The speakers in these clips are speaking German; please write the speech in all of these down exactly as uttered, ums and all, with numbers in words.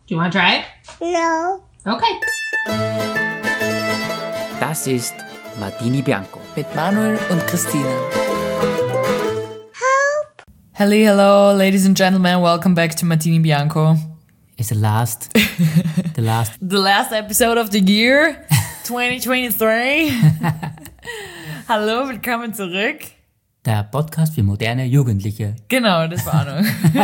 Do you want to try it? No. Okay. Das ist Martini Bianco. Mit Manuel und Christina. Help! Hello, hello, ladies and gentlemen. Welcome back to Martini Bianco. It's the last, the last, the last episode of the year, twenty twenty-three. Hallo, willkommen zurück. Der Podcast für moderne Jugendliche. Genau, das war auch noch.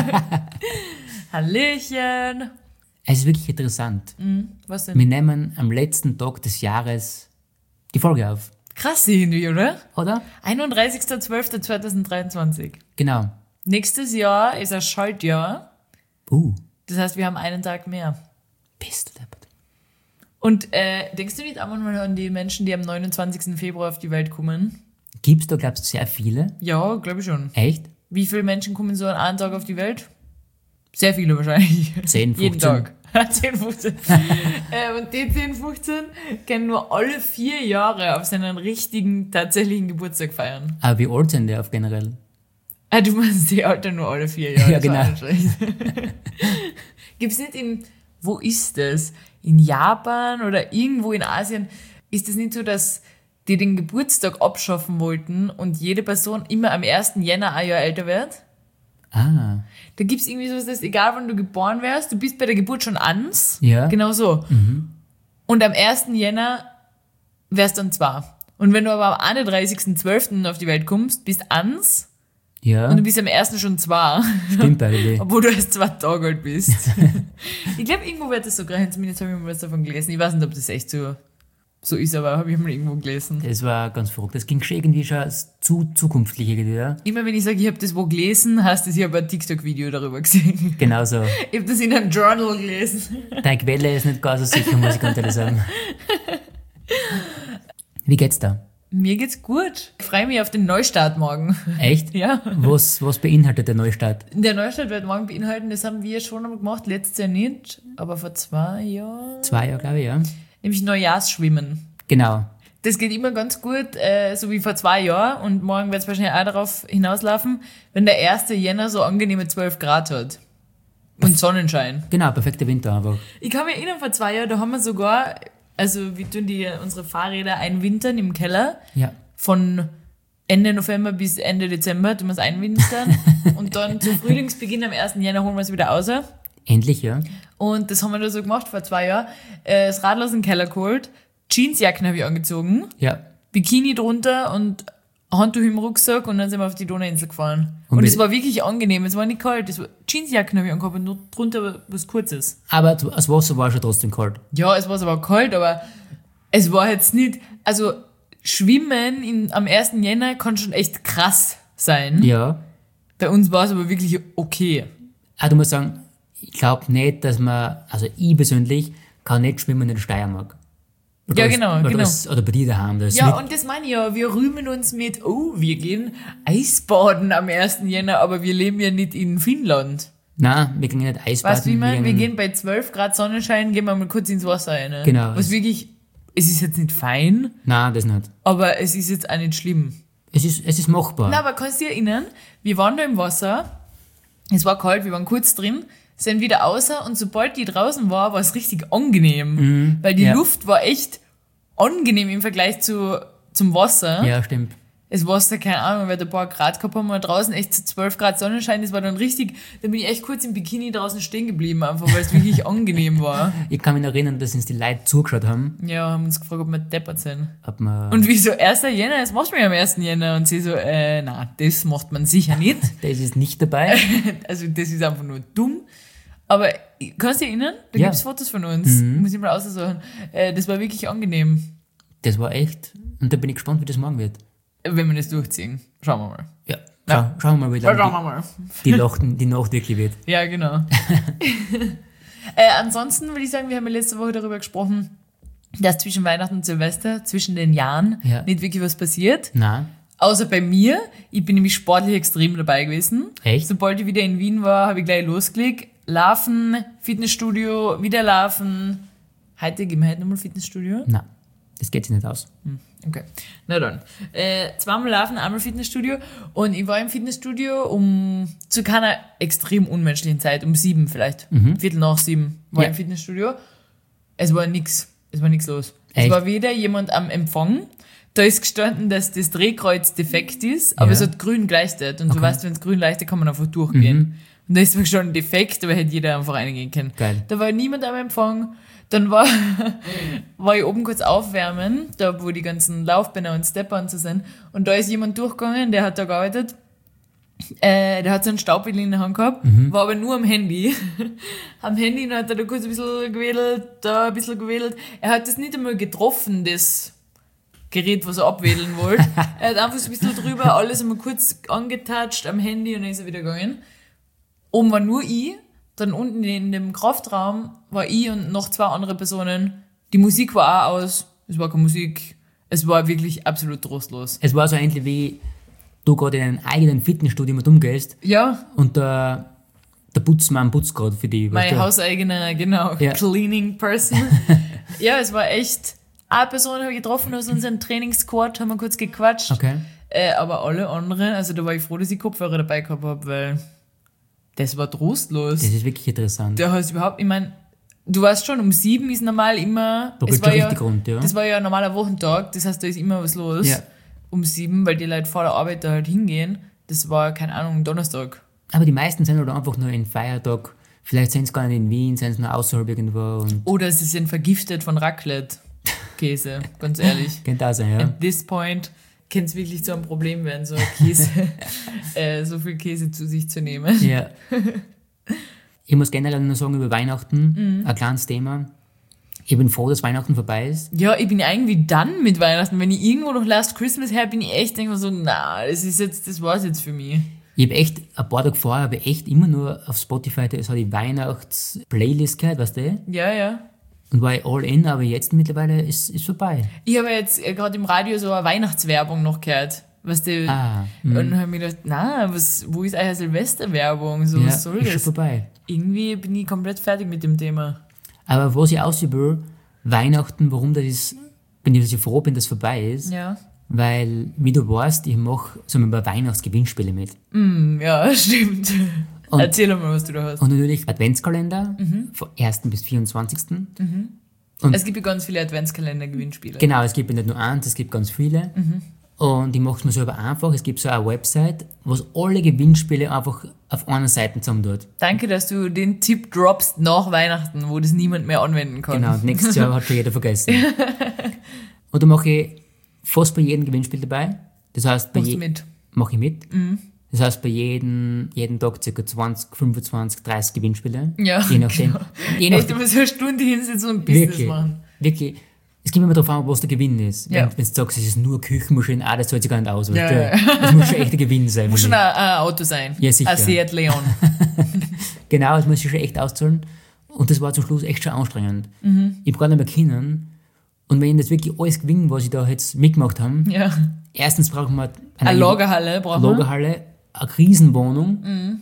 Hallöchen. Es ist wirklich interessant. Mhm, was denn? Wir nehmen am letzten Tag des Jahres die Folge auf. Krass irgendwie, oder? Oder? einunddreißigster zwölfter zweitausenddreiundzwanzig. Genau. Nächstes Jahr ist ein Schaltjahr. Uh. Das heißt, wir haben einen Tag mehr. Bist du deppert. Und äh, denkst du nicht auch mal an die Menschen, die am neunundzwanzigsten Februar auf die Welt kommen? Gibt's da, glaubst du, sehr viele? Ja, glaube ich schon. Echt? Wie viele Menschen kommen so an einem Tag auf die Welt? Sehr viele wahrscheinlich. zehn, fünfzehn. Jeden Tag. zehn, fünfzehn. äh, und die zehn, fünfzehn können nur alle vier Jahre auf seinen richtigen, tatsächlichen Geburtstag feiern. Aber wie alt sind die auf generell? Ah, du meinst die Alter nur alle vier Jahre. Ja, genau. Gibt's nicht in, wo ist das? In Japan oder irgendwo in Asien? Ist es nicht so, dass die den Geburtstag abschaffen wollten und jede Person immer am ersten Jänner ein Jahr älter wird? Ah. Da gibt's irgendwie so, dass egal wann du geboren wärst, du bist bei der Geburt schon ans. Ja. Genau so. Mhm. Und am ersten Jänner wärst dann zwei. Und wenn du aber am einunddreißigsten zwölften auf die Welt kommst, bist ans. Ja. Und du bist am ersten schon zwei. Stimmt eigentlich. Obwohl du erst zwei Tage alt bist. Ich glaube, irgendwo wird das so gerechnet, zumindest habe ich mal was davon gelesen. Ich weiß nicht, ob das echt so, so ist, aber habe ich mal irgendwo gelesen. Das war ganz verrückt. Das ging schon irgendwie schon zu zukunftlich irgendwie, ja? Immer wenn ich sage, ich habe das wo gelesen, heißt es, ich habe ein TikTok-Video darüber gesehen. Genau so. Ich habe das in einem Journal gelesen. Deine Quelle ist nicht ganz so sicher, muss ich ganz ehrlich sagen. Wie geht's da? Mir geht's gut. Ich freue mich auf den Neustart morgen. Echt? Ja. Was, was beinhaltet der Neustart? Der Neustart wird morgen beinhalten, das haben wir schon einmal gemacht, letztes Jahr nicht, aber vor zwei Jahren. Zwei Jahre, glaube ich, ja. Nämlich Neujahrsschwimmen. Genau. Das geht immer ganz gut, äh, so wie vor zwei Jahren, und morgen wird es wahrscheinlich auch darauf hinauslaufen, wenn der erste Jänner so angenehme zwölf Grad hat. Und Sonnenschein. Genau, perfekter Winter einfach. Ich kann mich erinnern, vor zwei Jahren, da haben wir sogar, also wir tun die unsere Fahrräder einwintern im Keller. Ja. Von Ende November bis Ende Dezember tun wir es einwintern. Und dann zu Frühlingsbeginn am ersten Jänner holen wir es wieder raus. Endlich, ja. Und das haben wir da so gemacht vor zwei Jahren. Äh, das Radl aus dem Keller geholt, Jeansjacken habe ich angezogen, Ja. Bikini drunter und Handtuch im Rucksack, und dann sind wir auf die Donauinsel gefahren. Und Und wie- es war wirklich angenehm, es war nicht kalt. Es war, Jeansjacken habe ich angehabt und nur drunter was Kurzes. Aber das Wasser war schon trotzdem kalt. Ja, es war aber kalt, aber es war jetzt nicht, also Schwimmen in, am ersten Jänner kann schon echt krass sein. Ja. Bei uns war es aber wirklich okay. Aber du musst sagen, ich glaube nicht, dass man, also ich persönlich, kann nicht schwimmen in der Steiermark. Oder Ja, das- genau, oder genau. Das, oder bei dir daheim. Das ist Ja, mit, und das meine ich ja, wir rühmen uns mit, oh, wir gehen Eisbaden am ersten Jänner, aber wir leben ja nicht in Finnland. nein, wir gehen nicht Eisbaden. Weißt du, wie ich meine? Wir gehen- gehen bei zwölf Grad Sonnenschein, gehen wir mal kurz ins Wasser rein. Ne? Genau. Was wirklich, es ist jetzt nicht fein, Nein, das nicht. aber es ist jetzt auch nicht schlimm. Es ist, es ist machbar. Na, aber kannst du dich erinnern, wir waren da im Wasser, es war kalt, wir waren kurz drin, sind wieder außer, und sobald die draußen war, war es richtig angenehm. Mhm, Weil die ja. Luft war echt angenehm im Vergleich zu, zum Wasser. Ja, stimmt. Das Wasser, keine Ahnung, weil wir ein paar Grad gehabt haben, und draußen echt zu zwölf Grad Sonnenschein, das war dann richtig, dann bin ich echt kurz im Bikini draußen stehen geblieben, einfach weil es wirklich angenehm war. Ich kann mich noch erinnern, dass uns die Leute zugeschaut haben. Ja, haben uns gefragt, ob wir deppert sind. Ob man, Und wie so, erster Jänner, das machst du mir am ersten Jänner. Und sie so, äh, na, das macht man sicher nicht. das ist nicht dabei. Also das ist einfach nur dumm. Aber kannst du dich erinnern? Da Ja. gibt's Fotos von uns. Muss ich mal aussuchen. Äh, das war wirklich angenehm, Das war echt. Und da bin ich gespannt, wie das morgen wird. wenn wir das durchziehen. Schauen wir mal. Ja. Schau, Ja. Schauen wir mal, wie Ja, lange schauen wir mal. die, die, Nacht, die Nacht wirklich wird. Ja, genau. äh, ansonsten würde ich sagen, wir haben ja letzte Woche darüber gesprochen, dass zwischen Weihnachten und Silvester, zwischen den Jahren, Ja. nicht wirklich was passiert. Nein. Außer bei mir. Ich bin nämlich sportlich extrem dabei gewesen. Echt? Sobald ich wieder in Wien war, habe ich gleich losgelegt. Laufen, Fitnessstudio, wieder laufen. Heute gehen wir heute nochmal Fitnessstudio. Nein. Das geht sich nicht aus. Okay, na dann. Äh, zweimal laufen, einmal Fitnessstudio. Und ich war im Fitnessstudio um, zu keiner extrem unmenschlichen Zeit, um sieben vielleicht. Mhm. Viertel nach sieben war Ja. ich im Fitnessstudio. Es war nix. Es war nix los. Echt? Es war weder jemand am Empfang. Da ist gestanden, dass das Drehkreuz defekt ist, aber Ja. es hat grün geleuchtet. Und Okay. du weißt, wenn es grün leuchtet, kann man einfach durchgehen. Und da ist gestanden defekt, aber hätte jeder einfach reingehen können. Geil. Da war niemand am Empfang. Dann war, war ich oben kurz aufwärmen, da wo die ganzen Laufbänder und Stepper und so sind. Und da ist jemand durchgegangen, der hat da gearbeitet. Äh, der hat so einen Staubwedel in der Hand gehabt, war aber nur am Handy. Am Handy hat er da kurz ein bisschen gewedelt, da ein bisschen gewedelt. Er hat das nicht einmal getroffen, das Gerät, was er abwedeln wollte. Er hat einfach so ein bisschen drüber, alles einmal kurz angetatscht am Handy und dann ist er wieder gegangen. Oben war nur ich, dann unten in dem Kraftraum war ich und noch zwei andere Personen. Die Musik war auch aus, es war keine Musik, es war wirklich absolut trostlos. Es war so ähnlich wie du gerade in einem eigenen Fitnessstudio mit umgehst Ja, und der, der Putzmann putzt gerade für die. weißt mein du? hauseigener, genau, Ja. Cleaning Person. Ja, es war echt, eine Person habe ich getroffen aus unserem Trainingssquad, haben wir kurz gequatscht. Okay. Äh, aber alle anderen, also da war ich froh, dass ich Kopfhörer dabei gehabt habe, weil das war trostlos. Das ist wirklich interessant. Da hast du überhaupt, ich meine, du weißt schon, um sieben ist normal immer, Da es geht's war schon ja, richtig rund, ja. das war ja ein normaler Wochentag, das heißt, da ist immer was los. Ja. Um sieben, weil die Leute vor der Arbeit da halt hingehen. Das war, keine Ahnung, Donnerstag. Aber die meisten sind halt einfach nur in Feiertag. Vielleicht sind sie gar nicht in Wien, sind sie nur außerhalb irgendwo. Und Oder sie sind vergiftet von Raclette-Käse, ganz ehrlich. könnte auch sein, ja. At this point kann es wirklich zu einem Problem werden, so ein Käse, äh, so viel Käse zu sich zu nehmen. Ja. Ich muss generell nur sagen über Weihnachten, Mhm. ein kleines Thema. Ich bin froh, dass Weihnachten vorbei ist. Ja, ich bin irgendwie dann mit Weihnachten. Wenn ich irgendwo noch Last Christmas her bin, ich echt denke mir so, na, das ist jetzt, das war's jetzt für mich. Ich habe echt, ein paar Tage vorher, habe ich echt immer nur auf Spotify so die Weihnachts-Playlist gehört, weißt du? Ja, ja. Und war ich all in, aber jetzt mittlerweile ist es vorbei. Ich habe jetzt äh, gerade im Radio so eine Weihnachtswerbung noch gehört. Weißt du? Ah, und dann habe ich mir gedacht, na, was, wo ist eure Silvesterwerbung? So, ja, was soll ist schon das? vorbei. Irgendwie bin ich komplett fertig mit dem Thema. Aber was ich aussehen will, Weihnachten, warum das ist, bin ich, dass ich froh bin, dass es vorbei ist. Ja. Weil, wie du weißt, ich mache so ein paar Weihnachtsgewinnspiele mit. Hm, ja, stimmt. Und- Erzähl mal, was du da hast. Und natürlich Adventskalender, Mhm. vom ersten bis vierundzwanzigsten Es gibt ja ganz viele Adventskalender-Gewinnspiele. Genau, es gibt nicht nur eins, es gibt ganz viele. Mhm. Und ich mache es mir selber einfach. Es gibt so eine Website, wo es alle Gewinnspiele einfach auf einer Seite zusammen tut. Danke, dass du den Tipp droppst nach Weihnachten, wo das niemand mehr anwenden kann. Genau, und nächstes Jahr hat schon jeder vergessen. Und da mache ich fast bei jedem Gewinnspiel dabei. Das heißt, bei Machst du je- mit? mache ich mit. Das heißt, bei jedem, jeden Tag ca. zwanzig, fünfundzwanzig, dreißig Gewinnspiele. Ja, Je nachdem. genau. Je Echt nachdem mal so eine Stunde hinsetzen und ein Business wirklich, machen. wirklich. Es kommt immer darauf an, was der Gewinn ist. Ja. Wenn, wenn du sagst, es ist nur Küchenmaschine, ah, das zahlt sich gar nicht aus. weißt Ja, du? ja. Das muss schon echt ein Gewinn sein. Muss schon finde ein, ein Auto sein. Ja, sicher. Ein Seat Leon. ich. Genau, das muss sich schon echt auszahlen. Und das war zum Schluss echt schon anstrengend. Mhm. Ich habe gar nicht mehr können. Und wenn ich das wirklich alles gewinne, was ich da jetzt mitgemacht habe, Ja. erstens brauchen wir Eine Lagerhalle brauchen wir. Lagerhalle, eine Riesenwohnung Mhm.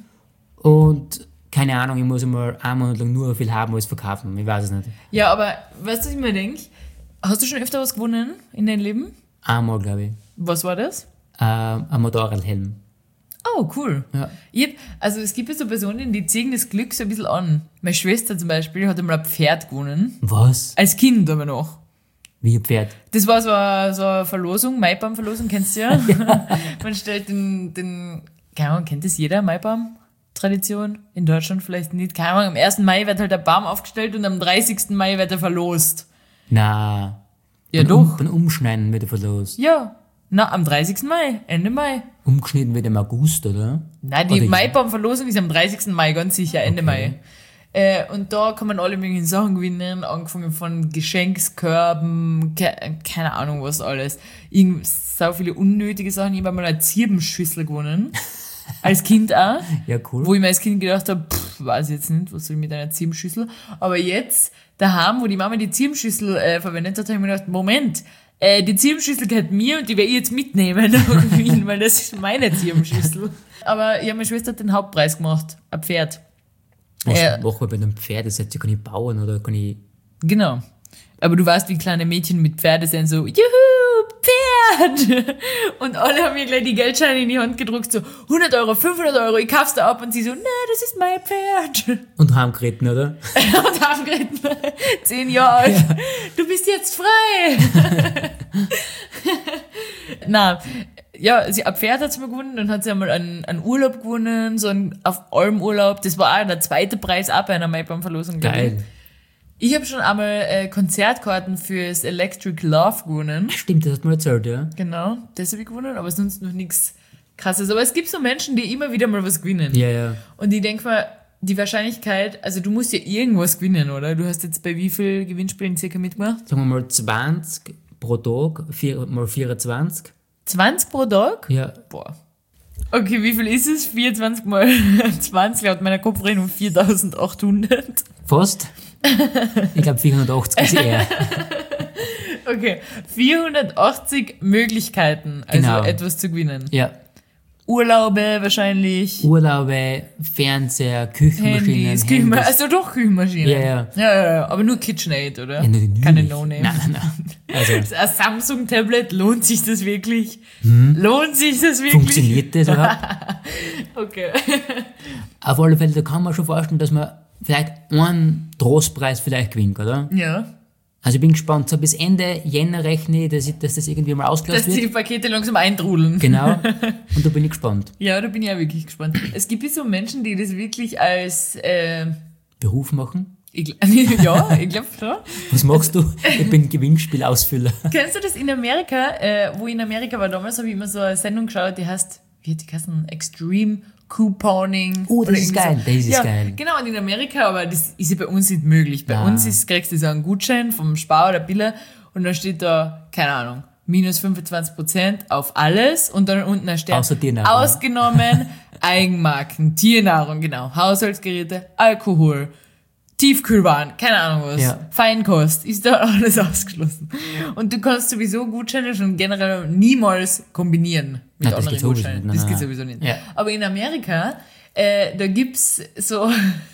und keine Ahnung, ich muss einmal einen Monat lang nur so viel haben als verkaufen. Ich weiß es nicht. Ja, aber weißt du, was ich mir denke? Hast du schon öfter was gewonnen in deinem Leben? Einmal, glaube ich. Was war das? Ähm, ein Motorradhelm. Oh, cool. Ja. Ich hab, also es gibt ja so Personen, die ziehen das Glück so ein bisschen an. Meine Schwester zum Beispiel hat einmal ein Pferd gewonnen. Was? Als Kind aber noch. Wie ein Pferd. Das war so eine, so eine Verlosung, Maibaum-Verlosung, kennst du ja? Man stellt den, den, keine Ahnung, kennt das jeder, Maibaum-Tradition? In Deutschland vielleicht nicht. Keine Ahnung, am ersten Mai wird halt der Baum aufgestellt und am dreißigsten Mai wird er verlost. Na. Ja, beim doch. Um, beim Umschneiden wird er verlost. Ja. Na, am dreißigsten Mai, Ende Mai. Umgeschnitten wird im August, oder? Nein, die Oder- Maibaum-Verlosung ist am dreißigsten Mai, ganz sicher, Ende Okay. Mai. Äh, und da kann man alle möglichen Sachen gewinnen, angefangen von Geschenkskörben, ke keine Ahnung was alles. Irgend so viele unnötige Sachen. Ich habe mal eine Zirbenschüssel gewonnen. Als Kind auch. Ja, cool. Wo ich mir als Kind gedacht habe, pff, weiß jetzt nicht, was soll ich mit einer Zirbenschüssel. Aber jetzt, daheim, wo die Mama die Zirbenschüssel äh, verwendet hat, habe ich mir gedacht, Moment, äh, die Zirbenschüssel gehört mir und die werde ich jetzt mitnehmen nach Wien, weil das ist meine Zirbenschüssel. Aber ja, meine Schwester hat den Hauptpreis gemacht, ein Pferd. Was äh, machen wir bei einem Pferd? Das heißt, kann ich bauen oder kann ich... Genau. Aber du weißt, wie kleine Mädchen mit Pferde sind, so, juhu, Pferd! Und alle haben mir gleich die Geldscheine in die Hand gedruckt, so, hundert Euro, fünfhundert Euro, ich kauf's da ab. Und sie so, na, das ist mein Pferd. Und heimgeritten, oder? Und haben geritten, zehn Jahre alt, ja. Du bist jetzt frei. Na, ja, sie, ein Pferd hat sie mal gewonnen, dann hat sie einmal einen, einen Urlaub gewonnen, so einen auf Almurlaub. Das war auch der zweite Preis auch bei einer Maibaum-Verlosung. Geil. Ich habe schon einmal äh, Konzertkarten fürs Electric Love gewonnen. Stimmt, das hast du mir erzählt, ja. Genau, das habe ich gewonnen, aber sonst noch nichts Krasses. Aber es gibt so Menschen, die immer wieder mal was gewinnen. Ja, ja. Und ich denke mal, die Wahrscheinlichkeit, also du musst ja irgendwas gewinnen, oder? Du hast jetzt bei wie viel Gewinnspielen circa mitgemacht? Sagen wir mal zwanzig pro Tag, vier mal vierundzwanzig. zwanzig pro Tag? Ja. Boah. Okay, wie viel ist es? vierundzwanzig mal zwanzig laut meiner Kopfrechnung viertausendachthundert. Fast. Ich glaube vierhundertachtzig ist eher. Okay, vierhundertachtzig Möglichkeiten, also Genau. etwas zu gewinnen. Ja. Urlaube wahrscheinlich. Urlaube, Fernseher, Küchenmaschinen, Handys, Küchenmaschinen. Handys. Also doch Küchenmaschinen. Ja, ja. Ja, ja, ja. Aber nur KitchenAid, oder? Ja, natürlich. Keine No-Name. Nein, nein, nein. Also, Ein Samsung-Tablet, lohnt sich das wirklich? Hm? Lohnt sich das wirklich? funktioniert das überhaupt? Okay. Auf alle Fälle, da kann man schon vorstellen, dass man vielleicht einen Trostpreis vielleicht gewinnt, oder? Ja. Also ich bin gespannt, so bis Ende Jänner rechne ich, dass, ich, dass das irgendwie mal ausgelöst Dass wird. die Pakete langsam eintrudeln. Genau. Und da bin ich gespannt. Ja, da bin ich auch wirklich gespannt. Es gibt so Menschen, die das wirklich als, äh, Beruf machen? ich, gl- ja, ich glaube schon. Was machst du? Ich bin Gewinnspielausfüller. Kennst du das in Amerika? Äh, wo ich in Amerika war damals, habe ich immer so eine Sendung geschaut, die heißt, wie hat die geheißen? Extreme Couponing. Oh, das oder ist irgendwie geil, so. das ist ja, geil. Genau, und in Amerika, aber das ist ja bei uns nicht möglich. Bei Ah. uns ist, kriegst du so einen Gutschein vom Spar oder Billa und dann steht da, keine Ahnung, minus fünfundzwanzig Prozent auf alles und dann unten ein Stern. Außer Tiernahrung. Ausgenommen Eigenmarken, Tiernahrung, genau, Haushaltsgeräte, Alkohol, Tiefkühlwaren, keine Ahnung was, Ja. Feinkost, ist da alles ausgeschlossen. Und du kannst sowieso Gutscheine schon generell niemals kombinieren mit Nein, das anderen geht sowieso Gutscheinen. nicht. Nein, Das geht nein. sowieso nicht. Ja. Aber in Amerika, äh, da gibt's so,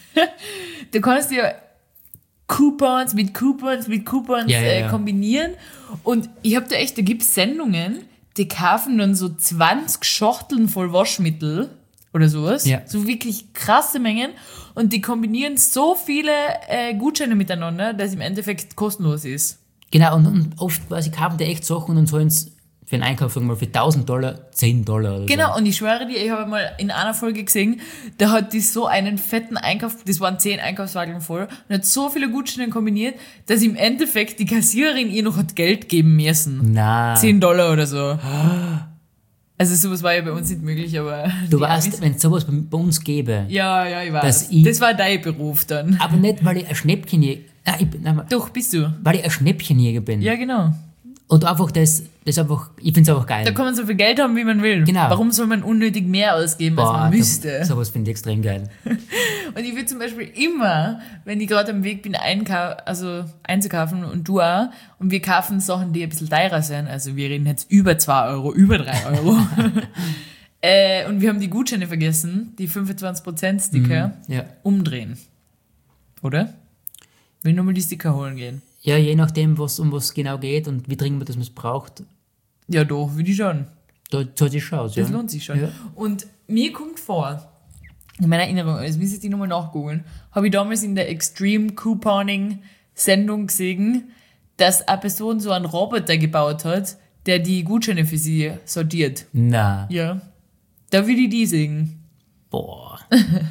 du kannst ja Coupons mit Coupons mit Coupons Ja, ja, äh, ja. kombinieren. Und ich hab da echt, da gibt's Sendungen, die kaufen dann so zwanzig Schachteln voll Waschmittel oder sowas. Ja. So wirklich krasse Mengen. Und die kombinieren so viele äh, Gutscheine miteinander, dass im Endeffekt kostenlos ist. Genau, und, und oft quasi kaufen die echt Sachen und dann sollen sie für einen Einkauf, sagen wir mal, für tausend Dollar zehn Dollar oder Genau, und ich schwöre dir, ich habe mal in einer Folge gesehen, da hat die so einen fetten Einkauf, das waren zehn Einkaufswagen voll, und hat so viele Gutscheine kombiniert, dass im Endeffekt die Kassiererin ihr noch hat Geld geben müssen. so. Na, zehn Dollar oder so. Also sowas war ja bei uns nicht möglich, aber... du die weißt, Amis- wenn es sowas bei, bei uns gäbe, Ja, ja, ich weiß. dass ich- Das war dein Beruf dann. aber nicht, weil ich ein Schnäppchenjäger, nein, ich, bin- nein, Doch, bist du. weil ich ein Schnäppchenjäger bin. Ja, genau. Und einfach das, das einfach, ich find's einfach geil. Da kann man so viel Geld haben, wie man will. Genau. Warum soll man unnötig mehr ausgeben, als man müsste? da- sowas finde ich extrem geil. Und ich will zum Beispiel immer, wenn ich gerade am Weg bin, einkau- also einzukaufen und du auch, und wir kaufen Sachen, die ein bisschen teurer sind, also wir reden jetzt über zwei Euro, über drei Euro, äh, und wir haben die Gutscheine vergessen, die fünfundzwanzig Prozent Sticker, Ja. umdrehen. Oder? Will nur mal die Sticker holen gehen. Ja, je nachdem, was, um was es genau geht und wie dringend man das man es braucht, Ja, doch, würde ich schon. da zahlt sich schon aus. Das ja. lohnt sich schon. Ja. Und mir kommt vor, in meiner Erinnerung, also müsste ich die nochmal nachgoogeln, habe ich damals in der Extreme Couponing Sendung gesehen, dass eine Person so einen Roboter gebaut hat, der die Gutscheine für sie sortiert. Na, Ja. Da will ich die sehen. boah.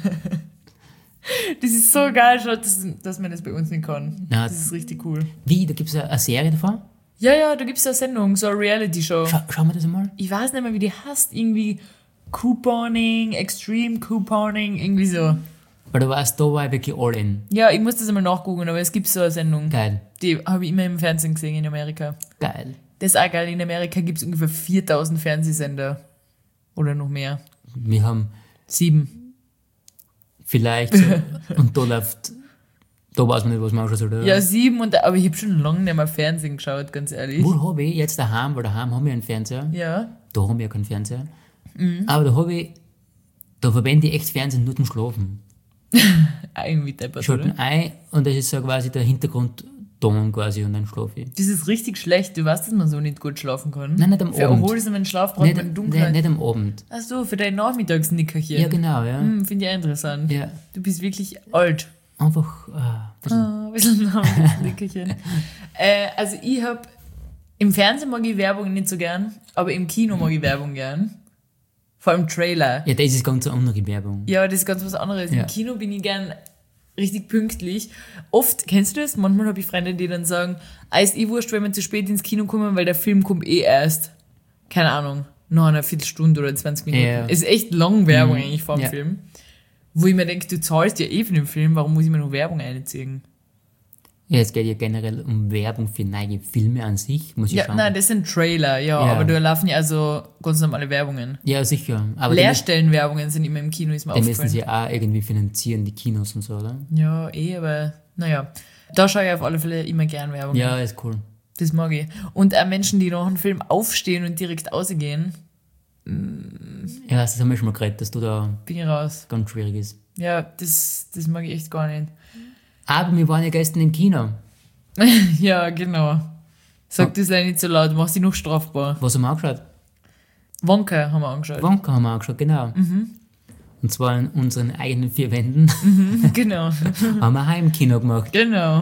Das ist so geil, schon, dass, dass man das bei uns nicht kann. Na, Das ist richtig cool. Wie, da gibt es eine, eine Serie davon? Ja, ja, da gibt es eine Sendung, so eine Reality-Show. Schau, schauen wir das einmal. Ich weiß nicht mehr, wie die heißt. Irgendwie Couponing, Extreme Couponing, irgendwie so. Weil du weißt, da war ich wirklich all in. Ja, ich muss das einmal nachgucken, aber es gibt so eine Sendung. Geil, Die habe ich immer im Fernsehen gesehen in Amerika. geil. Das ist auch geil. In Amerika gibt es ungefähr viertausend Fernsehsender. Oder noch mehr. Wir haben Sieben. vielleicht so, und da läuft, da weiß man nicht, was man anschauen soll. Ja, sieben, und, aber ich habe schon lange nicht mehr Fernsehen geschaut, ganz ehrlich. Wo habe ich jetzt daheim, weil daheim haben wir einen Fernseher, Ja. da haben wir ja keinen Fernseher, Mhm. aber da habe ich, da verwende ich echt Fernsehen nur zum Schlafen. Irgendwie deppert, Schalten oder? ein und das ist so quasi der Hintergrund Ton quasi und dann schlafe ich. Das ist richtig schlecht. Du weißt, dass man so nicht gut schlafen kann. Nein, nicht am Für Abend. erholsamen Schlaf braucht Nicht, man nicht, Dunkelheit. nicht am Abend. Ach so, für dein Nachmittagsnickerchen. Ja, genau, ja. Hm, finde ich auch interessant. Ja. Du bist wirklich alt. Einfach, ah, das ist- Ah, ein bisschen Nachmittagsnickerchen. äh, also ich habe, im Fernsehen mag ich Werbung nicht so gern, aber im Kino mag ich Werbung gern. Vor allem Trailer. ja, das ist ganz eine andere Werbung. Ja, das ist ganz was anderes. Ja. Im Kino bin ich gern richtig pünktlich. Oft, kennst du das? Manchmal habe ich Freunde, die dann sagen, ah, ist eh wurscht, wenn wir zu spät ins Kino kommen, weil der Film kommt eh erst. Keine Ahnung, noch eine Viertelstunde oder zwanzig Minuten. Ja. Es ist echt lang Werbung Mhm. eigentlich vor dem Ja. Film. Wo ich mir denke, du zahlst ja eh für den Film, warum muss ich mir noch Werbung einziehen? Ja, es geht ja generell um Werbung für neue Filme an sich, muss ich Ja, schauen. nein, das sind Trailer, ja, Ja. aber da laufen ja also ganz normale Werbungen. Ja, sicher. Aber die, Leerstellenwerbungen sind immer im Kino, ist mir die müssen aufgefallen. sie auch irgendwie finanzieren, die Kinos und so, oder? Ja, eh, aber naja. Da schaue ich auf alle Fälle immer gern Werbung. Ja, ist cool. Das mag ich. Und auch Menschen, die nach einem Film aufstehen und direkt rausgehen, Ja, das haben wir schon mal geredet, dass du da bin ich raus. ganz schwierig ist. Ja, das, das mag ich echt gar nicht. Aber wir waren ja gestern im Kino. Ja, genau. Sag das leider nicht so laut, machst dich noch strafbar. Was haben wir angeschaut? Wonka haben wir angeschaut. Wonka haben wir angeschaut, genau. Mhm. Und zwar in unseren eigenen vier Wänden Genau. haben wir Heimkino gemacht. Genau.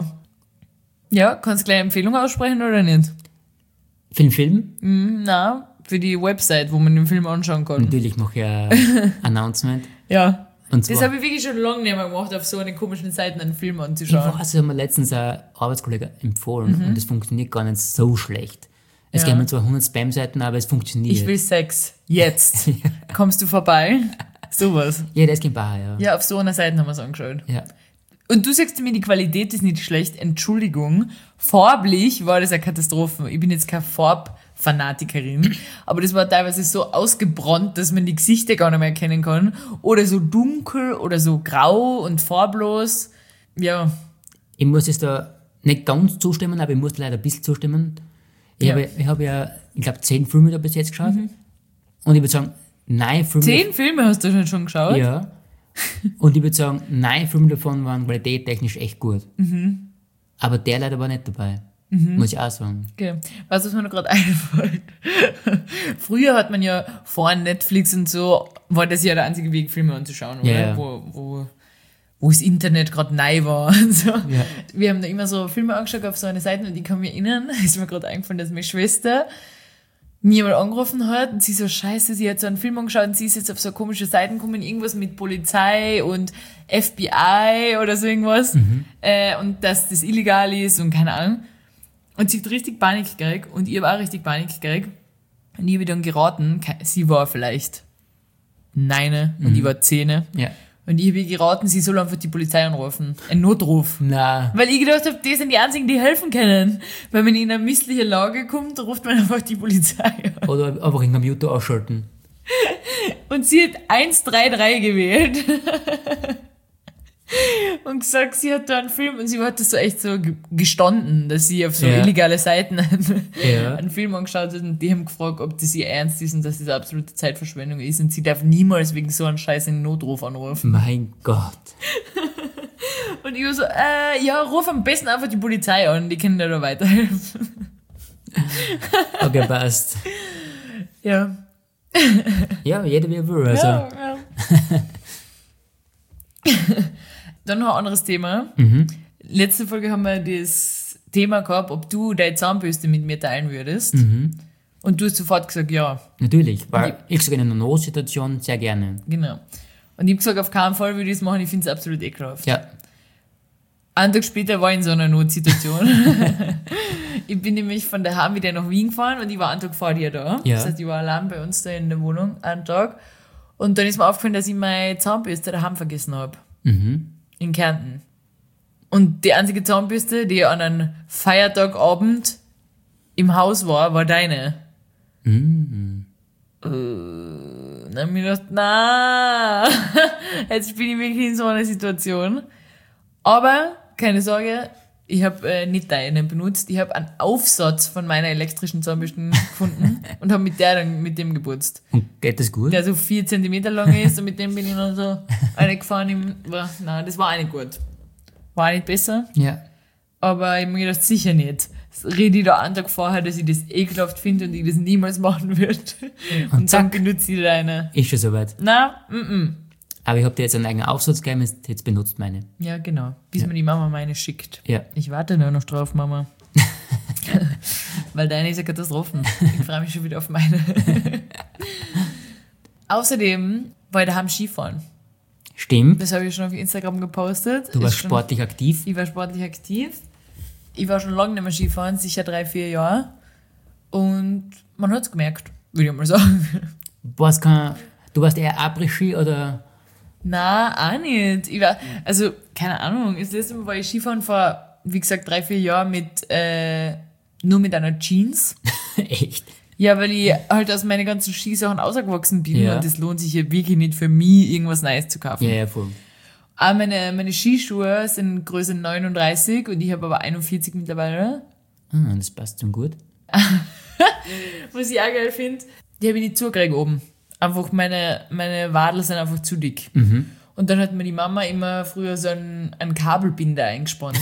Ja, kannst du gleich eine Empfehlung aussprechen oder nicht? Für den Film? Mhm, na, für die Website, wo man den Film anschauen kann. Natürlich mache ich ein Announcement. Ja. Und Das zwar, habe ich wirklich schon lange nicht mehr gemacht, auf so einen komischen Seiten einen Film ich anzuschauen. weiß, das hat mir letztens ein Arbeitskollege empfohlen und das funktioniert gar nicht so schlecht. Es Mhm. Ja. geben zwar hundert Spam-Seiten, aber es funktioniert. Ich will Sex. Jetzt. Kommst du vorbei? Sowas. Ja, das geht bei, ja. Ja, auf so einer Seite haben wir es angeschaut. ja. Und du sagst mir, die Qualität ist nicht schlecht. Entschuldigung. Farblich war das eine Katastrophe. Ich bin jetzt keine Farbfanatikerin, aber das war teilweise so ausgebrannt, dass man die Gesichter gar nicht mehr erkennen kann. Oder so dunkel oder so grau und farblos. Ja. Ich muss jetzt da nicht ganz zustimmen, aber ich muss leider ein bisschen zustimmen. Ich Ja. habe ich habe ja, ich glaube, zehn Filme da bis jetzt geschaut. Und ich würde sagen, nein, Filme. Zehn Filme hast du schon geschaut? Ja. Und ich würde sagen, nein, Filme davon waren qualitättechnisch echt gut. Mhm. Aber der leider war nicht dabei. Muss ich auch sagen. Okay. Weißt du, was mir noch gerade einfällt? Früher hat man ja vor Netflix und so, war das ja der einzige Weg, Filme anzuschauen, oder? Ja, ja. Wo, wo, wo das Internet gerade neu war und so. Ja. Wir haben da immer so Filme angeschaut auf so eine Seite und ich kann mich erinnern, ist mir gerade eingefallen, dass meine Schwester mir mal angerufen hat und sie so, scheiße, sie hat so einen Film angeschaut und sie ist jetzt auf so komische Seiten gekommen, irgendwas mit Polizei und F B I oder so irgendwas, äh, und dass das illegal ist und keine Ahnung. Und sie hat richtig Panik gekriegt und ich habe auch richtig Panik gekriegt. Und ich habe ihr dann geraten, ke- sie war vielleicht neune und ich war zehn. Ja. Und ich habe ihr geraten, sie soll einfach die Polizei anrufen. Ein Notruf. Na, Weil ich gedacht habe, die sind die einzigen, die helfen können. Wenn man in eine missliche Lage kommt, ruft man einfach die Polizei an. oder einfach den Computer ausschalten. Und sie hat eins drei drei gewählt. Und gesagt, sie hat da einen Film und sie hat das so echt so ge- gestanden, dass sie auf so Ja. illegale Seiten einen, Ja. einen Film angeschaut hat und die haben gefragt, ob das ihr ernst ist und dass das absolute Zeitverschwendung ist und sie darf niemals wegen so einem Scheiß einen Notruf anrufen. Mein Gott. Und ich war so, äh, ja, ruf am besten einfach die Polizei an, die können dir da weiterhelfen. Okay, passt. Ja. Ja, jeder wie er will. Also, Ja, ja. Dann noch ein anderes Thema. Mhm. Letzte Folge haben wir das Thema gehabt, ob du deine Zahnbürste mit mir teilen würdest. Mhm. Und du hast sofort gesagt, ja, Natürlich, weil ich sage in einer Notsituation sehr gerne. genau. Und ich habe gesagt, auf keinen Fall würde ich das machen, ich finde es absolut ekelhaft. Ja. Einen Tag später war ich in so einer Notsituation. Ich bin nämlich von daheim wieder nach Wien gefahren und ich war einen Tag vor dir da. Ja. Das heißt, ich war allein bei uns da in der Wohnung, einen Tag. Und dann ist mir aufgefallen, dass ich meine Zahnbürste daheim vergessen habe. Mhm. In Kärnten. Und die einzige Zahnbürste, die an einem Feiertagabend im Haus war, war deine. Mhm. Äh, dann hab ich mir gedacht, na, jetzt bin ich wirklich in so einer Situation. Aber, keine Sorge, ich habe äh, nicht deine benutzt. Ich habe einen Aufsatz von meiner elektrischen Zahnbürste gefunden und habe mit der dann mit dem geputzt. Und geht das gut? Der so vier Zentimeter lang ist und mit dem bin ich dann so reingefahren. Im, war, nein, das war auch nicht gut. War auch nicht besser. Ja. Aber ich habe mir gedacht, sicher nicht. Rede ich da einen Tag vorher, dass ich das ekelhaft finde und ich das niemals machen würde. Und, und dann benutze ich deine. Ist schon soweit. Nein, mm Aber ich habe dir jetzt einen eigenen Aufsatz gegeben, jetzt benutzt meine. Ja, genau. Bis ja. mir die Mama meine schickt. Ja. Ich warte nur noch drauf, Mama. Weil deine ist ja Katastrophen. Ich freue mich schon wieder auf meine. Außerdem war ich daheim Skifahren. Stimmt. Das habe ich schon auf Instagram gepostet. Du warst schon, sportlich aktiv. Ich war sportlich aktiv. Ich war schon lange nicht mehr Skifahren, sicher drei, vier Jahre. Und man hat es gemerkt, würde ich mal sagen. Was kann, du warst eher Après-Ski oder? Nein, auch nicht. Ich war, also, keine Ahnung. Das letzte Mal war ich Skifahren vor, wie gesagt, drei, vier Jahren mit, äh, nur mit einer Jeans. Echt? Ja, weil ich halt aus meinen ganzen Skisachen ausgewachsen bin Ja. und das lohnt sich ja wirklich nicht für mich, irgendwas Neues zu kaufen. Ja, ja, voll. Aber meine, meine Skischuhe sind Größe neununddreißig und ich habe aber einundvierzig mittlerweile. Ah, das passt schon gut. Was ich auch geil finde, die habe ich nicht zugekriegt oben. Einfach meine, meine Wadel sind einfach zu dick. Mhm. Und dann hat mir die Mama immer früher so einen, einen Kabelbinder eingespannt.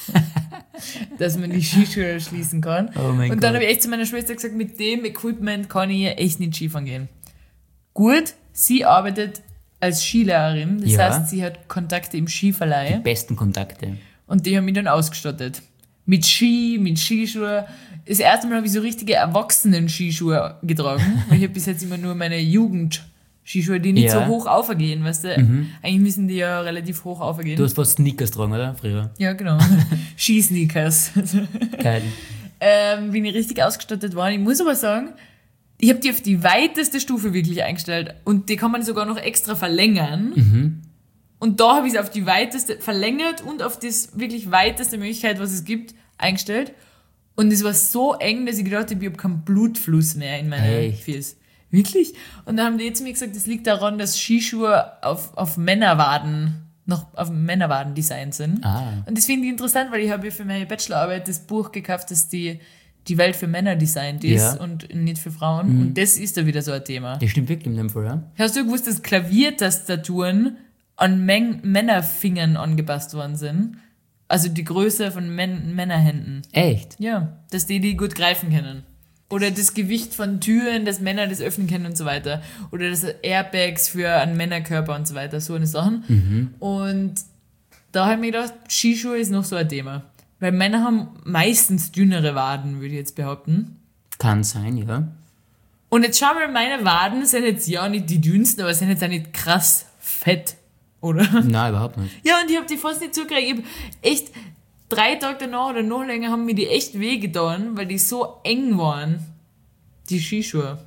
Dass man die Skischuhe schließen kann. Oh mein und dann Gott. habe ich echt zu meiner Schwester gesagt, mit dem Equipment kann ich echt nicht Skifahren gehen. Gut, sie arbeitet als Skilehrerin, das Ja. heißt, sie hat Kontakte im Skiverleih Besten Kontakte. und die haben mich dann ausgestattet. Mit Ski, mit Skischuhe. Das erste Mal habe ich so richtige Erwachsenen-Skischuhe getragen, weil ich habe bis jetzt immer nur meine Jugend-Skischuhe, die nicht Ja. so hoch aufgehen, weißt du? Mhm. Eigentlich müssen die ja relativ hoch aufgehen. Du hast fast Sneakers getragen, oder? Früher. Ja, genau. Skisneakers. Geil. ähm, bin ich richtig ausgestattet worden. Ich muss aber sagen, ich habe die auf die weiteste Stufe wirklich eingestellt und die kann man sogar noch extra verlängern. Mhm. Und da habe ich es auf die weiteste verlängert und auf das wirklich weiteste Möglichkeit, was es gibt, eingestellt. Und es war so eng, dass ich gedacht habe, ich habe keinen Blutfluss mehr in meine Echt? Füße. Wirklich? Und dann haben die jetzt mir gesagt, das liegt daran, dass Skischuhe auf, auf Männerwaden, noch auf Männerwaden designt sind. Ah. Und das finde ich interessant, weil ich habe ja für meine Bachelorarbeit das Buch gekauft, das die, die Welt für Männer designt ist Ja. und nicht für Frauen. Und das ist da wieder so ein Thema. Das stimmt wirklich in dem Fall, ja? Hast du gewusst, dass Klaviertastaturen an Men- Männerfingern angepasst worden sind? Also die Größe von Män- Männerhänden. Echt? Ja, dass die die gut greifen können. Oder das Gewicht von Türen, dass Männer das öffnen können und so weiter. Oder das Airbags für einen Männerkörper und so weiter. So eine Sachen. Mhm. Und da habe ich mir gedacht, Skischuhe ist noch so ein Thema. Weil Männer haben meistens dünnere Waden, würde ich jetzt behaupten. Kann sein, ja. Und jetzt schau mal, meine Waden sind jetzt ja nicht die dünnsten, aber sind jetzt auch nicht krass fett, oder? Nein, überhaupt nicht. Ja, und ich habe die fast nicht zugekriegt. Ich hab echt drei Tage danach oder noch länger haben mir die echt wehgetan, weil die so eng waren. Die Skischuhe.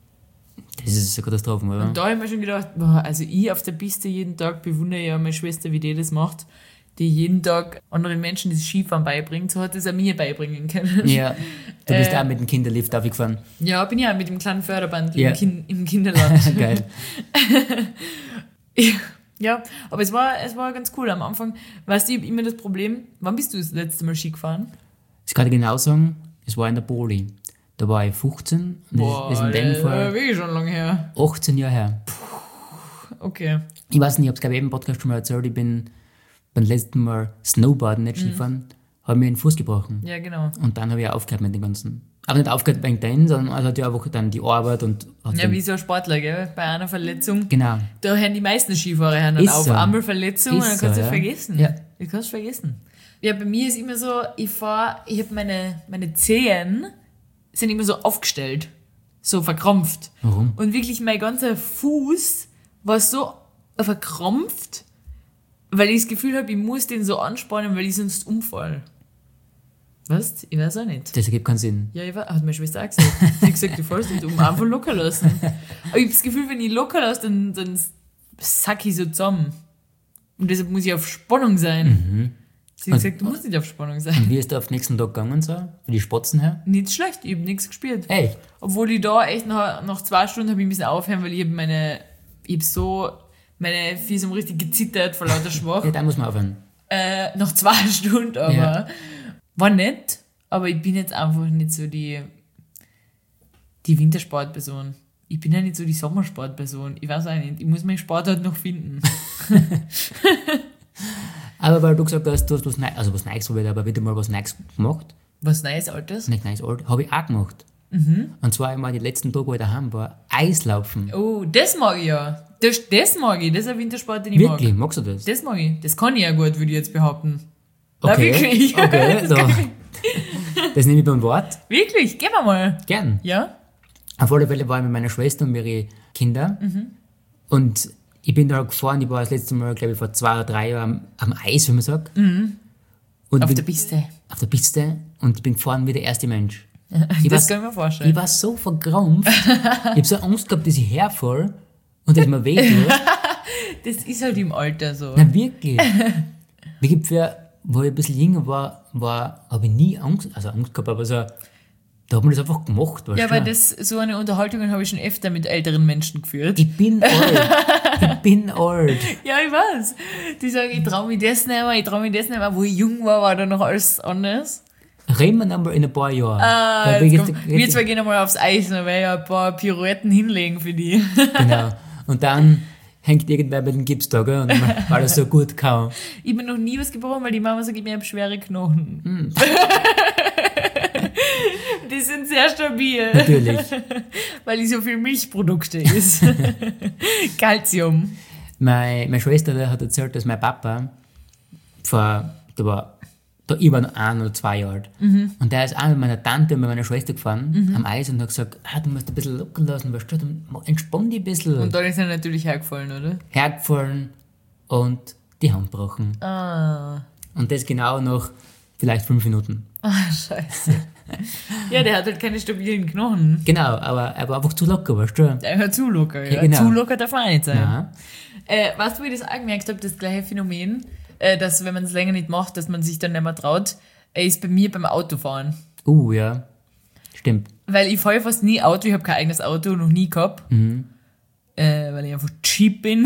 Das ist eine Katastrophe, oder? Und da habe ich mir schon gedacht, boah, also ich auf der Piste jeden Tag bewundere ja meine Schwester, wie die das macht, die jeden Tag anderen Menschen das Skifahren beibringt. So hat es auch mir beibringen können. Ja. Du bist Äh, auch mit dem Kinderlift aufgefahren. Ja, bin ja mit dem kleinen Förderband Ja. im, kind, im Kinderland. Geil. Ja, aber es war, es war ganz cool am Anfang. Weißt du, ich habe immer das Problem, wann bist du das letzte Mal Ski gefahren? Ich kann dir genau sagen, es war in der Poli. Da war ich fünfzehn und das ist in dem das war Fall wirklich schon lange her. achtzehn Jahre her. Okay. Ich weiß nicht, ich habe es glaube ich eben im Podcast schon mal erzählt, ich bin beim letzten Mal Snowboarden, nicht Skifahren, habe mir den Fuß gebrochen. Ja, genau. Und dann habe ich auch aufgehört mit dem Ganzen. Aber nicht aufgehört wegen dem, sondern also hat ja einfach dann die Arbeit und hat Ja, dann, wie so ein Sportler, gell? Bei einer Verletzung. genau. Da hören die meisten Skifahrer hören dann Ist auf. so. Einmal Verletzung Ist und dann kannst so, du ja. vergessen. Ja. Du kannst vergessen. Ja, bei mir ist immer so, ich fahr, ich habe meine, meine Zehen sind immer so aufgestellt. So verkrampft. Warum? Und wirklich mein ganzer Fuß war so verkrampft, weil ich das Gefühl habe, ich muss den so anspannen, weil ich sonst umfall. Was? Ich weiß auch nicht. Das ergibt keinen Sinn. Ja, ich weiß, hat meine Schwester auch gesagt. Sie hat gesagt, du fällst nicht um, einfach locker lassen. Aber ich habe das Gefühl, wenn ich locker lasse, dann, dann sack ich so zusammen. Und deshalb muss ich auf Spannung sein. Mhm. Sie hat gesagt, du musst nicht auf Spannung sein. Und wie ist der auf den nächsten Tag gegangen, so? Für die Spatzen her? Nicht schlecht, ich habe nichts gespielt. Echt? Obwohl ich da echt nach, nach zwei Stunden habe ich ein bisschen aufhören, weil ich habe meine, ich habe so, meine Füße haben richtig gezittert vor lauter Schwach. Ja, da muss man aufhören. Äh, nach zwei Stunden, aber Ja. war nett, aber ich bin jetzt einfach nicht so die, die Wintersportperson. Ich bin ja nicht so die Sommersportperson. Ich weiß auch nicht, ich muss meinen Sport halt noch finden. Aber weil du gesagt hast, du hast was Neues, also was Neues probiert, aber wieder mal was Neues gemacht. Was Neues, Altes? Nicht Neues, alt, habe ich auch gemacht. Mhm. Und zwar einmal die letzten Tage, wo ich daheim war, Eislaufen. Oh, das mag ich ja. Das, das mag ich, das ist ein Wintersport, den ich Wirklich, mag. magst du das? Das mag ich. Das kann ich ja gut, würde ich jetzt behaupten. Na, Okay, wirklich. okay, das, so. kann ich. Das nehme ich beim Wort. Wirklich, gehen wir mal. Gern. Ja? Auf alle Fälle war ich mit meiner Schwester und ihre Kinder. Mhm. Und ich bin da halt gefahren, ich war das letzte Mal, glaube ich, vor zwei oder drei Jahren am, am Eis, wie man sagt. Und Auf bin, der Piste. Auf der Piste. Und ich bin gefahren wie der erste Mensch. Ich Das war, kann ich mir vorstellen. ich war so verkrampft. Ich habe so Angst gehabt, dass ich herfall und dass mir weh tut. Das ist halt im Alter so. Na wirklich. Wie gibt für, wo ich ein bisschen jünger war, war habe ich nie Angst, also Angst gehabt, aber so, da hat man das einfach gemacht. Weißt Ja, du? aber das, so eine Unterhaltung habe ich schon öfter mit älteren Menschen geführt. Ich bin alt. Ich bin alt. Ja, ich weiß. Die sagen, ich traue mich das nicht mehr, ich traue mich das nicht mehr. Wo ich jung war, war da noch alles anders. Reden wir nochmal in ein paar Jahren. Ah, Weil jetzt wir- komm, wir zwei gehen einmal aufs Eis, dann werde ich ein paar Pirouetten hinlegen für die. Genau. Und dann hängt irgendwer bei den Gips da, gell? Und dann, weil er so gut kann. Ich bin noch nie was gebrochen, weil die Mama sagt, ich habe schwere Knochen. Hm. Die sind sehr stabil, Natürlich. weil ich so viel Milchprodukte isst. Calcium. Meine, meine Schwester die hat erzählt, dass mein Papa vor, da war, da ich war noch ein oder zwei Jahre alt. Mhm. Und der ist auch mit meiner Tante und mit meiner Schwester gefahren am Eis und hat gesagt, ah, du musst ein bisschen locker lassen, weißt du, dann entspann dich ein bisschen. Und dann ist er natürlich hergefallen, oder? Hergefallen und die Hand gebrochen. Ah. Und das genau nach vielleicht fünf Minuten. Ah, scheiße. Ja, der hat halt keine stabilen Knochen. Genau, aber er war einfach zu locker, weißt du? Der hört zu locker, ja. Ja, genau. Zu locker darf man auch nicht sein. Ja. Äh, weißt du, wie ich das auch gemerkt habe, das gleiche Phänomen, äh, dass wenn man es länger nicht macht, dass man sich dann nicht mehr traut, äh, ist bei mir beim Autofahren. Uh, ja. Stimmt. Weil ich fahre fast nie Auto, ich habe kein eigenes Auto, noch nie gehabt. Mhm. Äh, weil ich einfach cheap bin.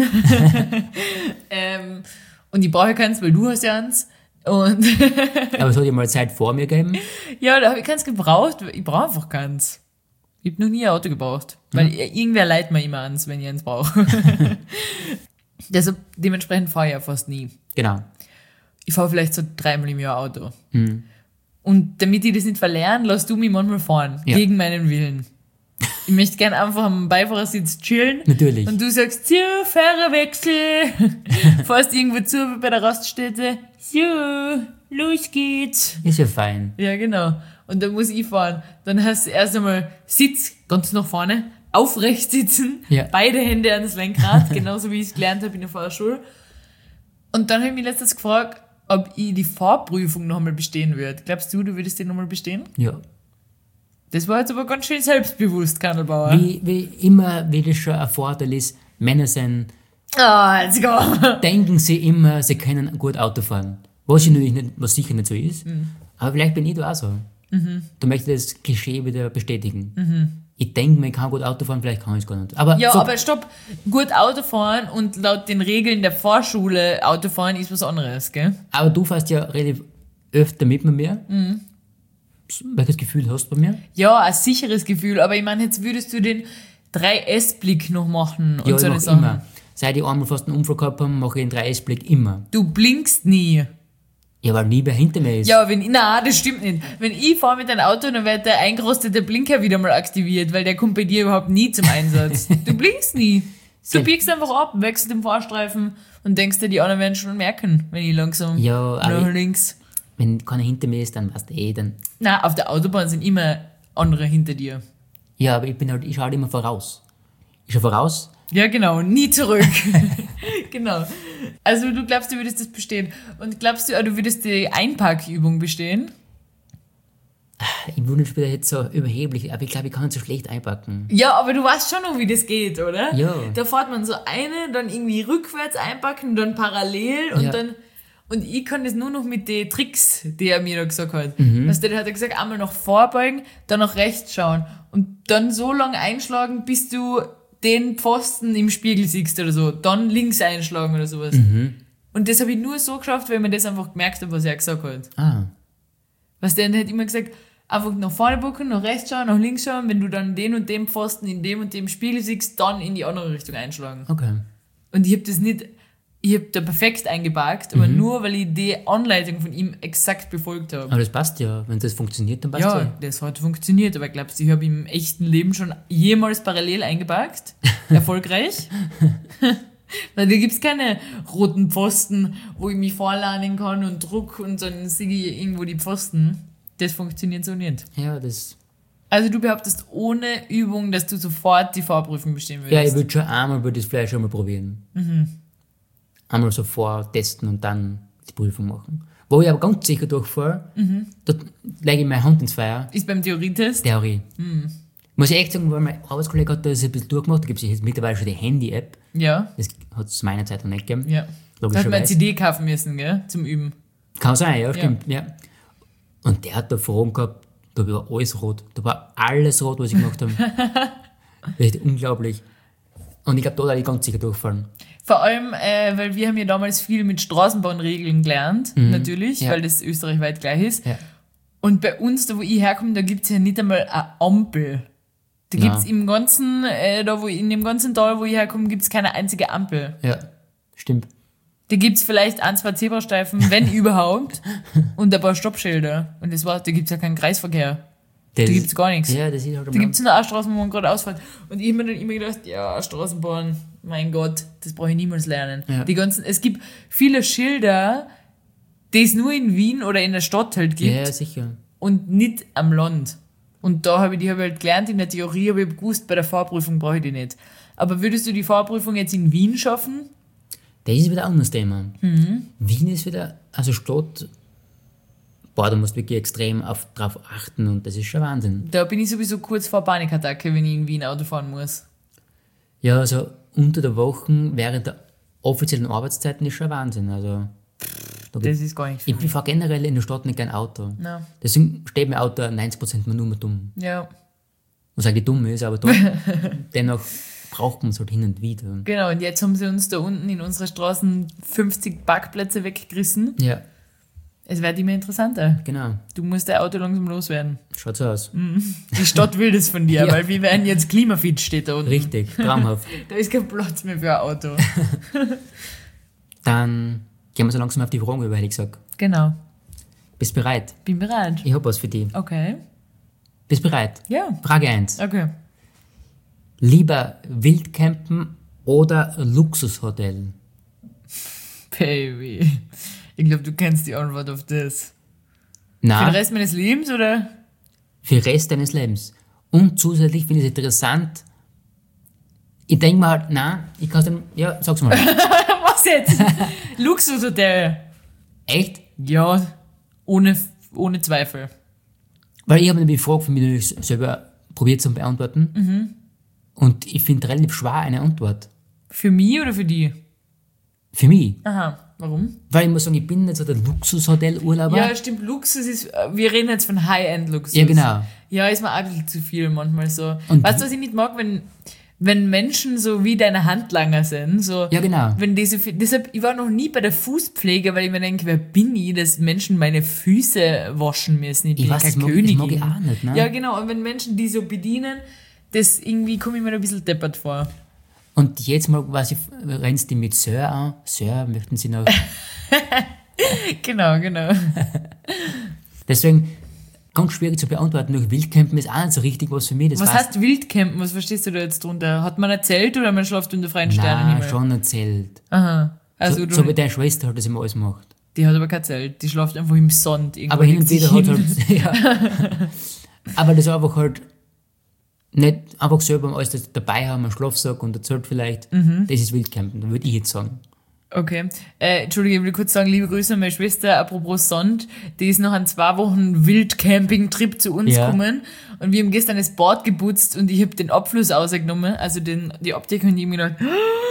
ähm, und ich brauche keins, weil du hast ja eins. Und Aber es hat ja mal Zeit vor mir gegeben. ja, da habe ich keins gebraucht. Ich brauche einfach keins. Ich habe noch nie ein Auto gebraucht. Weil irgendwer leiht mir immer ans, wenn ich eins brauche. Deshalb, dementsprechend fahre ich ja fast nie. Genau. Ich fahre vielleicht so dreimal im Jahr Auto. Und damit ich das nicht verlernen, lass du mich manchmal fahren. Ja. Gegen meinen Willen. Ich möchte gerne einfach am Beifahrersitz chillen. Natürlich. Und du sagst, so, Fahrerwechsel. Fährst irgendwo zu bei der Raststätte. So, los geht's. Ist ja fein. Ja, genau. Und dann muss ich fahren. Dann hast du erst einmal Sitz, ganz nach vorne, aufrecht sitzen, Ja. beide Hände ans Lenkrad, genauso wie ich es gelernt habe in der Fahrschule. Und dann habe ich mich letztens gefragt, ob ich die Fahrprüfung noch einmal bestehen würde. Glaubst du, du würdest die noch mal bestehen? Ja. Das war jetzt aber ganz schön selbstbewusst, Kandelbauer. Wie, wie immer, wie das schon ein Vorteil ist, Männer sind, Ah, let's go. denken sie immer, sie können gut Auto fahren. Was, ich natürlich nicht, was sicher nicht so ist. Aber vielleicht bin ich da auch so. Du möchtest das Klischee wieder bestätigen. Ich denke mir, ich kann gut Auto fahren, vielleicht kann ich es gar nicht. Aber Ja, so, aber stopp. Gut Autofahren und laut den Regeln der Fahrschule Autofahren ist was anderes, gell? aber du fährst ja relativ öfter mit mir. Welches Gefühl hast du bei mir? Ja, ein sicheres Gefühl, aber ich meine, jetzt würdest du den drei S-Blick noch machen und Ja, so ich eine mach Sachen. immer. Seit ich einmal fast einen Unfall gehabt habe, mache ich einen drei S-Blick immer. Du blinkst nie. Ja, weil nie wer hinter mir ist. Ja, wenn ich, na, das stimmt nicht. Wenn ich fahre mit einem Auto, dann wird der eingerostete Blinker wieder mal aktiviert, weil der kommt bei dir überhaupt nie zum Einsatz. Du blinkst nie. Du Sel- biegst einfach ab, wechselst den Fahrstreifen und denkst dir, die anderen werden schon merken, wenn ich langsam Ja, aber nach ich- links. Wenn keiner hinter mir ist, dann weißt du eh, dann... Na, auf der Autobahn sind immer andere hinter dir. Ja, aber ich bin halt, ich schaue halt immer voraus. Ich schaue voraus. Ja, genau, nie zurück. Genau. Also du glaubst, du würdest das bestehen. Und glaubst du, auch, du würdest die Einparkübung bestehen? Ich würde später jetzt so überheblich, aber ich glaube, ich kann nicht so schlecht einpacken. Ja, aber du weißt schon noch, wie das geht, oder? Ja. Da fährt man so eine, dann irgendwie rückwärts einpacken, dann parallel und Ja. dann... Und ich kann das nur noch mit den Tricks, die er mir da gesagt hat. Mhm. Weißt du, der hat er gesagt, einmal nach vorbeugen, dann nach rechts schauen und dann so lange einschlagen, bis du den Pfosten im Spiegel siehst oder so. Dann links einschlagen oder sowas. Mhm. Und das habe ich nur so geschafft, weil man das einfach gemerkt hat, was er gesagt hat. Ah, Weißt du, der hat immer gesagt, einfach nach vorne bucken, nach rechts schauen, nach links schauen, wenn du dann den und den Pfosten in dem und dem Spiegel siehst, dann in die andere Richtung einschlagen. okay. Und ich habe das nicht, ich habe da perfekt eingeparkt, aber mhm. nur, weil ich die Anleitung von ihm exakt befolgt habe. Aber das passt ja. Wenn das funktioniert, dann passt ja. ja. Das hat funktioniert, aber glaubst du, ich habe im echten Leben schon jemals parallel eingeparkt? Erfolgreich? Weil da gibt es keine roten Pfosten, wo ich mich vorladen kann und druck und dann sehe ich irgendwo die Pfosten. Das funktioniert so nicht. Ja, das... Also du behauptest ohne Übung, dass du sofort die Fahrprüfung bestehen würdest? Ja, ich würde schon einmal würde das vielleicht schon mal probieren. Mhm. Einmal so vortesten und dann die Prüfung machen. Wo ich aber ganz sicher durchfahre, mhm. da lege ich meine Hand ins Feuer. Ist beim Theorietest? Theorie. Mhm. Muss ich echt sagen, weil mein Arbeitskollege hat das ein bisschen durchgemacht, da gibt es jetzt mittlerweile schon die Handy-App. Ja. Das hat es meiner Zeit noch nicht gegeben. Ja. Da hat man eine C D kaufen müssen, gell, zum Üben. Kann sein, ja, stimmt. Ja. Ja. Und der hat da Fragen gehabt, da war alles rot. Da war alles rot, was ich gemacht habe. Das ist unglaublich. Und ich glaube, da werde ich ganz sicher durchfallen. Vor allem, äh, weil wir haben ja damals viel mit Straßenbahnregeln gelernt, mhm. natürlich, ja. weil das österreichweit gleich ist. Ja. Und bei uns, da wo ich herkomme, da gibt es ja nicht einmal eine Ampel. Da gibt es im ganzen, äh, da wo in dem ganzen Tal, wo ich herkomme, gibt es keine einzige Ampel. Ja, stimmt. Da gibt es vielleicht ein, zwei Zebrastreifen, wenn überhaupt, und ein paar Stoppschilder. Und das war's, da gibt es ja keinen Kreisverkehr. Das da gibt es gar nichts. Ja, das ist halt da gibt es nur eine Straßenbahn, wo man gerade ausfällt. Und ich habe mir dann immer gedacht, ja, Straßenbahn, mein Gott, das brauche ich niemals lernen. Ja. Die ganzen, es gibt viele Schilder, die es nur in Wien oder in der Stadt halt gibt. Ja, sicher. Und nicht am Land. Und da habe ich die hab ich halt gelernt in der Theorie, aber ich habe gewusst, bei der Fahrprüfung brauche ich die nicht. Aber würdest du die Fahrprüfung jetzt in Wien schaffen? Das ist wieder ein anderes Thema. Mhm. Wien ist wieder, also Stadt, boah, da musst du wirklich extrem auf, drauf achten und das ist schon Wahnsinn. Da bin ich sowieso kurz vor Panikattacke, wenn ich in Wien Auto fahren muss. Ja, also unter der Woche, während der offiziellen Arbeitszeiten ist schon Wahnsinn. Also, da das ist gar nicht viel. Ich fahre generell in der Stadt nicht gerne Auto. No. Deswegen steht mein Auto neunzig Prozent nur mehr dumm. Ja. Was eigentlich dumm ist, aber doch, dennoch braucht man es halt hin und wieder. Genau, und jetzt haben sie uns da unten in unserer Straßen fünfzig Parkplätze weggerissen. Ja. Es wird immer interessanter. Genau. Du musst dein Auto langsam loswerden. Schaut so aus. Die Stadt will das von dir, ja. Weil wir werden jetzt klimafit, steht da unten. Richtig, traumhaft. Da ist kein Platz mehr für ein Auto. Dann gehen wir so langsam auf die Fragen über, hätte ich gesagt. Genau. Bist bereit? Bin bereit. Ich habe was für dich. Okay. Bist bereit? Ja. Frage eins. Okay. Lieber Wildcampen oder Luxushotel? Baby. Ich glaube, du kennst die Antwort auf das. Nein. Für den Rest meines Lebens, oder? Für den Rest deines Lebens. Und zusätzlich finde ich es interessant. Ich denke mal halt, nein, ich kann es dann, ja, sag's mal. Was jetzt? Luxushotel. Echt? Ja, ohne, ohne Zweifel. Weil ich habe nämlich die Frage von mir selber probiert zu beantworten. Mhm. Und ich finde relativ schwer eine Antwort. Für mich oder für die? Für mich. Aha, warum? Weil ich muss sagen, ich bin nicht so der Luxushotel-Urlauber. Ja, stimmt, Luxus ist, wir reden jetzt von High-End-Luxus. Ja, genau. Ja, ist mir auch ein bisschen zu viel manchmal so. Und weißt du, was ich nicht mag, wenn, wenn Menschen so wie deine Handlanger sind, so. Ja, genau. Wenn die so viel, deshalb, ich war noch nie bei der Fußpflege, weil ich mir denke, wer bin ich, dass Menschen meine Füße waschen müssen. Ich bin ich weiß, keine das Königin. Mag ich, das mag ich auch nicht, ne? Ja, genau, und wenn Menschen die so bedienen, das irgendwie komme ich mir ein bisschen deppert vor. Und jetzt mal, was ich, rennst du mit Sir an? Sir, möchten Sie noch? Genau, genau. Deswegen, ganz schwierig zu beantworten. Durch Wildcampen ist auch nicht so richtig was für mich. Das was heißt Wildcampen? Was verstehst du da jetzt drunter? Hat man ein Zelt oder man schläft unter freien Sternenhimmel? Nein, schon ein Zelt. Aha. Also so, du, so wie deine Schwester halt das immer alles macht. Die hat aber kein Zelt. Die schläft einfach im Sand. Aber hin und wieder hat halt... Ja. Aber das ist einfach halt... Nicht einfach selber alles das dabei haben, einen Schlafsack und ein Zelt vielleicht. Mhm. Das ist Wildcampen, da würde ich jetzt sagen. Okay. Äh, Entschuldige, ich will kurz sagen, liebe Grüße an meine Schwester, apropos Sand, die ist noch an zwei Wochen Wildcamping-Trip zu uns ja. gekommen und wir haben gestern das Bad geputzt und ich habe den Abfluss rausgenommen, also den, die Abdeckung, und ich habe mir gedacht,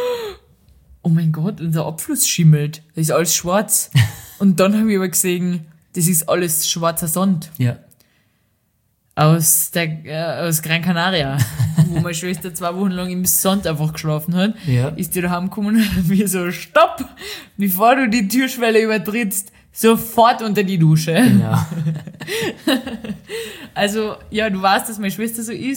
oh mein Gott, unser Abfluss schimmelt, das ist alles schwarz. Und dann habe ich aber gesehen, das ist alles schwarzer Sand. Ja. Aus der, äh, aus Gran Canaria, wo meine Schwester zwei Wochen lang im Sand einfach geschlafen hat, ja. ist die da heimgekommen und wir so, stopp, bevor du die Türschwelle übertrittst, sofort unter die Dusche. Genau. Also, ja, du weißt, dass meine Schwester so ist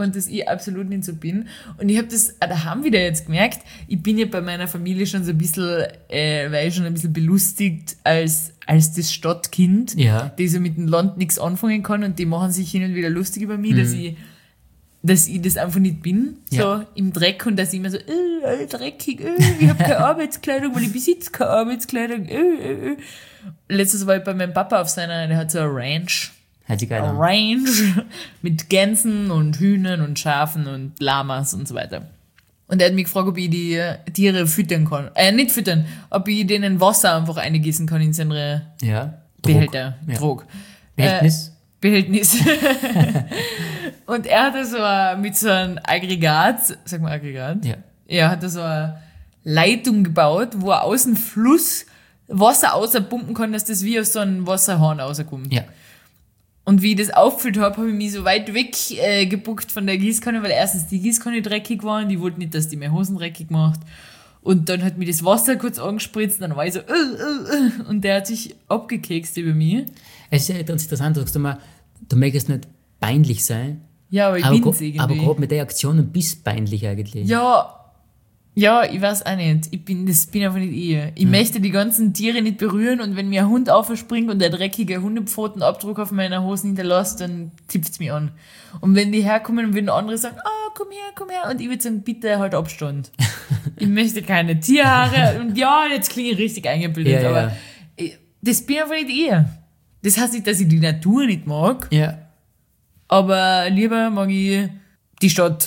und dass ich absolut nicht so bin. Und ich habe das auch daheim wieder jetzt gemerkt, ich bin ja bei meiner Familie schon so ein bisschen, äh, weil ich schon ein bisschen belustigt als, als das Stadtkind, Ja. die so mit dem Land nichts anfangen kann und die machen sich hin und wieder lustig über mich, dass ich dass ich das einfach nicht bin, so Ja. im Dreck und dass ich immer so, äh, äh, dreckig, äh, ich habe keine Arbeitskleidung, weil ich besitze keine Arbeitskleidung, äh, äh, äh. Letztes war ich bei meinem Papa auf seiner, der hat so eine Ranch, Hört sich geil eine an. Ranch mit Gänsen und Hühnern und Schafen und Lamas und so weiter. Und er hat mich gefragt, ob ich die Tiere füttern kann, äh, nicht füttern, ob ich denen Wasser einfach eingießen kann in seine Ja. Behälter, Ja. Drog. Behältnis? Äh, Behältnis. Und er hatte so ein, mit so einem Aggregat, sag mal Aggregat, Ja. er hatte so eine Leitung gebaut, wo er aus dem Fluss Wasser außerpumpen kann, dass das wie aus so einem Wasserhahn rauskommt. Ja. Und wie ich das aufgefüllt habe, habe ich mich so weit weg äh, gebuckt von der Gießkanne, weil erstens die Gießkanne dreckig war und ich wollte nicht, dass die meine Hosen dreckig macht. Und dann hat mir das Wasser kurz angespritzt und dann war ich so, äh, äh, äh, und der hat sich abgekekst über mich. Es ist ja ganz interessant, du sagst immer, du möchtest nicht peinlich sein, Ja, aber ich aber, bin's gro- irgendwie. aber gerade mit der Aktion bist du peinlich eigentlich. Ja, ja, ich weiß auch nicht. Ich bin, das bin einfach nicht ich. Ich möchte die ganzen Tiere nicht berühren und wenn mir ein Hund aufspringt und der dreckige Hundepfotenabdruck auf meiner Hose hinterlässt, dann tipft's mich an. Und wenn die herkommen und würden andere sagen, ah, komm her, komm her, und ich würde sagen, bitte halt Abstand. Ich möchte keine Tierhaare und ja, jetzt klinge ich richtig eingebildet, Ja, ja. aber ich, das bin einfach nicht ich. Das heißt nicht, dass ich die Natur nicht mag, Ja. aber lieber mag ich die Stadt.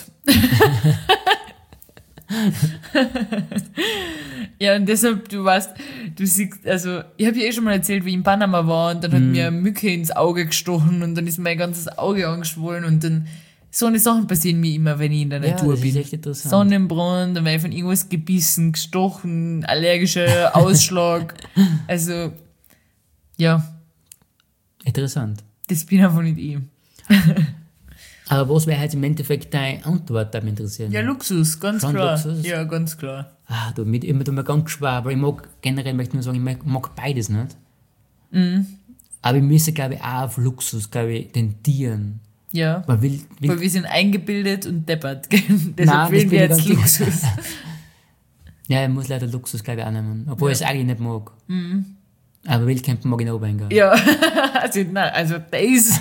Ja, und deshalb, du weißt, du siehst, also, ich habe ja eh schon mal erzählt, wie ich in Panama war und dann hat mir eine Mücke ins Auge gestochen und dann ist mein ganzes Auge angeschwollen und dann, so eine Sachen passieren mir immer, wenn ich in der Ja, Natur das bin. ist echt interessant. Sonnenbrand, dann werde ich von irgendwas gebissen, gestochen, allergischer Ausschlag. Also, ja, Interessant. das bin einfach nicht ich. Aber was wäre halt im Endeffekt deine Antwort, da mich interessieren? Ja, Luxus, ganz Schon klar. Luxus? Ja, ganz klar. Ah, du, mit, ich bin mir ganz schwer, aber ich mag generell, möchte ich nur sagen, ich mag, mag beides nicht. Mhm. Aber ich müsste, glaube ich, auch auf Luxus, glaube ich, tendieren. Ja. Man will, will Weil wir sind eingebildet und deppert. Deshalb Nein, wählen das wir bin jetzt ich ganz Luxus. ja, ich muss leider Luxus, glaube ich, auch nehmen. Obwohl Ja. ich es eigentlich nicht mag. Mhm. Aber Wildcampen mag ich noch reingehen. Ja, also, nein, also das.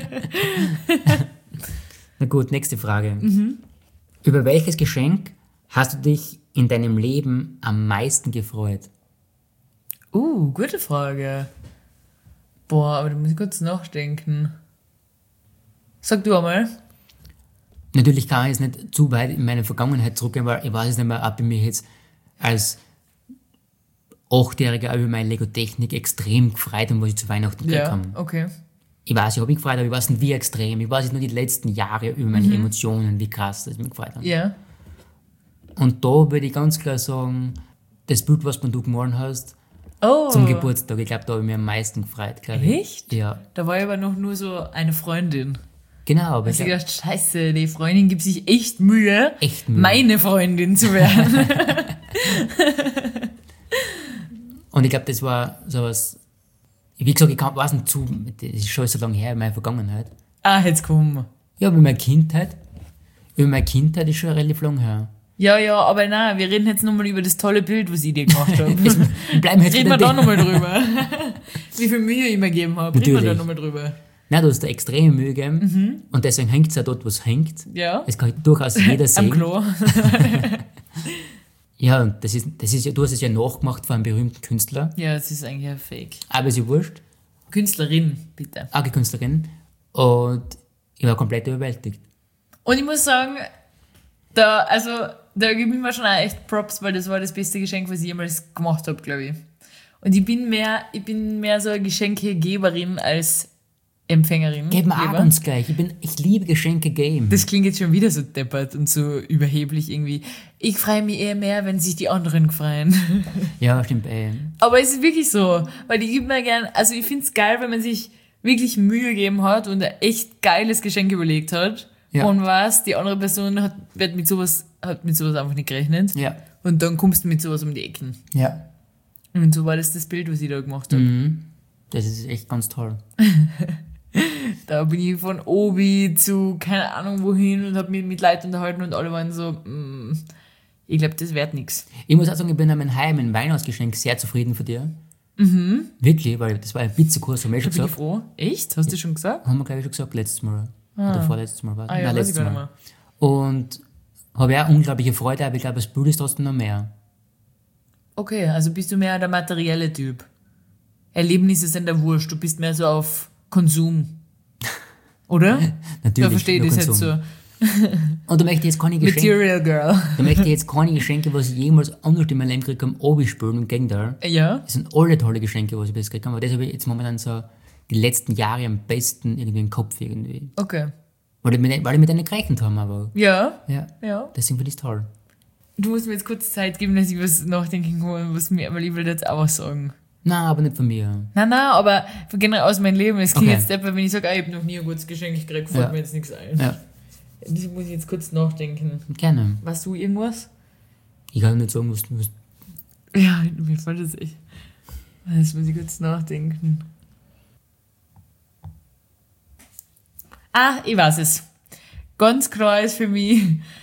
Na gut, nächste Frage. Mhm. Über welches Geschenk hast du dich in deinem Leben am meisten gefreut? Uh, gute Frage. Boah, aber da muss ich kurz nachdenken. Sag du einmal. Natürlich kann ich jetzt nicht zu weit in meine Vergangenheit zurückgehen, weil ich weiß es nicht mehr, ob ich mich jetzt als Achtjähriger über meine Lego-Technik extrem gefreut habe, was ich zu Weihnachten gekriegt Ja, habe. okay. Ich weiß, ich habe mich gefreut, aber ich weiß nicht, wie extrem. Ich weiß jetzt nur die letzten Jahre über meine Emotionen, wie krass das mich gefreut hat. Ja. Und da würde ich ganz klar sagen, das Bild, was du gemalt hast, Oh. zum Geburtstag, ich glaube, da habe ich mich am meisten gefreut, glaube ich. Echt? Ja, Da war ich aber noch nur so eine Freundin. genau, aber ich Ich hab glaub, gedacht, scheiße, die Freundin gibt sich echt Mühe, echt Mühe. meine Freundin zu werden. Und ich glaube, das war sowas, wie gesagt, ich kann, weiß nicht zu, das ist schon so lange her in meiner Vergangenheit. Ah, jetzt komm. Ja, über meine Kindheit, über meine Kindheit ist schon relativ lang her. Ja, ja, aber nein, wir reden jetzt nochmal über das tolle Bild, was ich dir gemacht habe. Wir bleiben jetzt Reden bei wir da dem. nochmal drüber. Wie viel Mühe ich mir gegeben habe. Reden wir da Natürlich. nochmal drüber. Nein, du hast da extreme Mühe gegeben und deswegen hängt es ja dort, was hängt. Ja. Das kann durchaus jeder Am sehen. Klo. Ja, und das ist, das ist ja, du hast es ja nachgemacht von einem berühmten Künstler, Ja, es ist eigentlich ein Fake. aber ist ja wurscht, Künstlerin, bitte. auch eine Künstlerin. Und ich war komplett überwältigt. Und ich muss sagen, da, also, da gebe ich mir schon auch echt Props, weil das war das beste Geschenk, was ich jemals gemacht habe, glaube ich. Und ich bin mehr, ich bin mehr so eine Geschenkegeberin als Empfängerin. Gib mir auch Geber. ganz gleich. Ich, bin, ich liebe Geschenke geben. Das klingt jetzt schon wieder so deppert und so überheblich irgendwie. Ich freue mich eher mehr, wenn sich die anderen freuen. Ja, stimmt. Ey. Aber es ist wirklich so, weil ich gebe mir gern, also ich finde es geil, wenn man sich wirklich Mühe gegeben hat und ein echt geiles Geschenk überlegt hat Ja. und weiß, die andere Person hat, wird mit sowas, hat mit sowas einfach nicht gerechnet. Ja. Und dann kommst du mit sowas um die Ecken. Ja. Und so war das das Bild, was ich da gemacht habe. Mhm. Das ist echt ganz toll. Da bin ich von Obi zu keine Ahnung wohin und habe mich mit Leuten unterhalten und alle waren so, mm, ich glaube, das wird nichts. Ich muss auch sagen, ich bin an meinem Heim, ein Weihnachtsgeschenk sehr zufrieden von dir. Mhm. Wirklich, weil das war ein Witzekurs, haben wir schon Bin ich gesagt. froh. Echt? Hast du schon gesagt? Haben wir, glaube ich, schon gesagt, letztes Mal. Ah. Oder vorletztes Mal war es. Ah ja, Nein, weiß ich letztes gar Mal. nicht mehr. Und habe auch unglaubliche Freude, aber ich glaube, das Blut ist trotzdem noch mehr. Okay, also bist du mehr der materielle Typ. Erlebnisse sind der Wurscht, du bist mehr so auf Konsum. Oder? Natürlich. Da verstehe ich nur das jetzt Konsum. so. Und da möchte ich jetzt keine Geschenke, Material Girl. da möchte ich jetzt keine Geschenke, was ich jemals anders in meinem Leben gekriegt habe, abspielen und im Gegenteil. Ja? Das sind alle tolle Geschenke, was ich bis jetzt gekriegt habe, aber das habe ich jetzt momentan so die letzten Jahre am besten irgendwie im Kopf irgendwie. Okay. Weil ich mit, weil ich mit denen gerechnet habe, aber Ja? ja, Ja. deswegen finde ich es toll. Du musst mir jetzt kurz Zeit geben, dass ich was nachdenken kann, was mir, aber ich will jetzt auch was sagen. Nein, aber nicht von mir. Nein, nein, aber generell aus meinem Leben. Es klingt Okay. jetzt deppert, wenn ich sage, ah, ich habe noch nie ein gutes Geschenk gekriegt, fällt Ja. mir jetzt nichts ein. Ja, Das muss ich jetzt kurz nachdenken. gerne. Weißt du irgendwas? Ich kann nicht sagen, was du was, Ja, mir fällt das echt. Das muss ich kurz nachdenken. Ah, ich weiß es. Ganz klar ist für mich,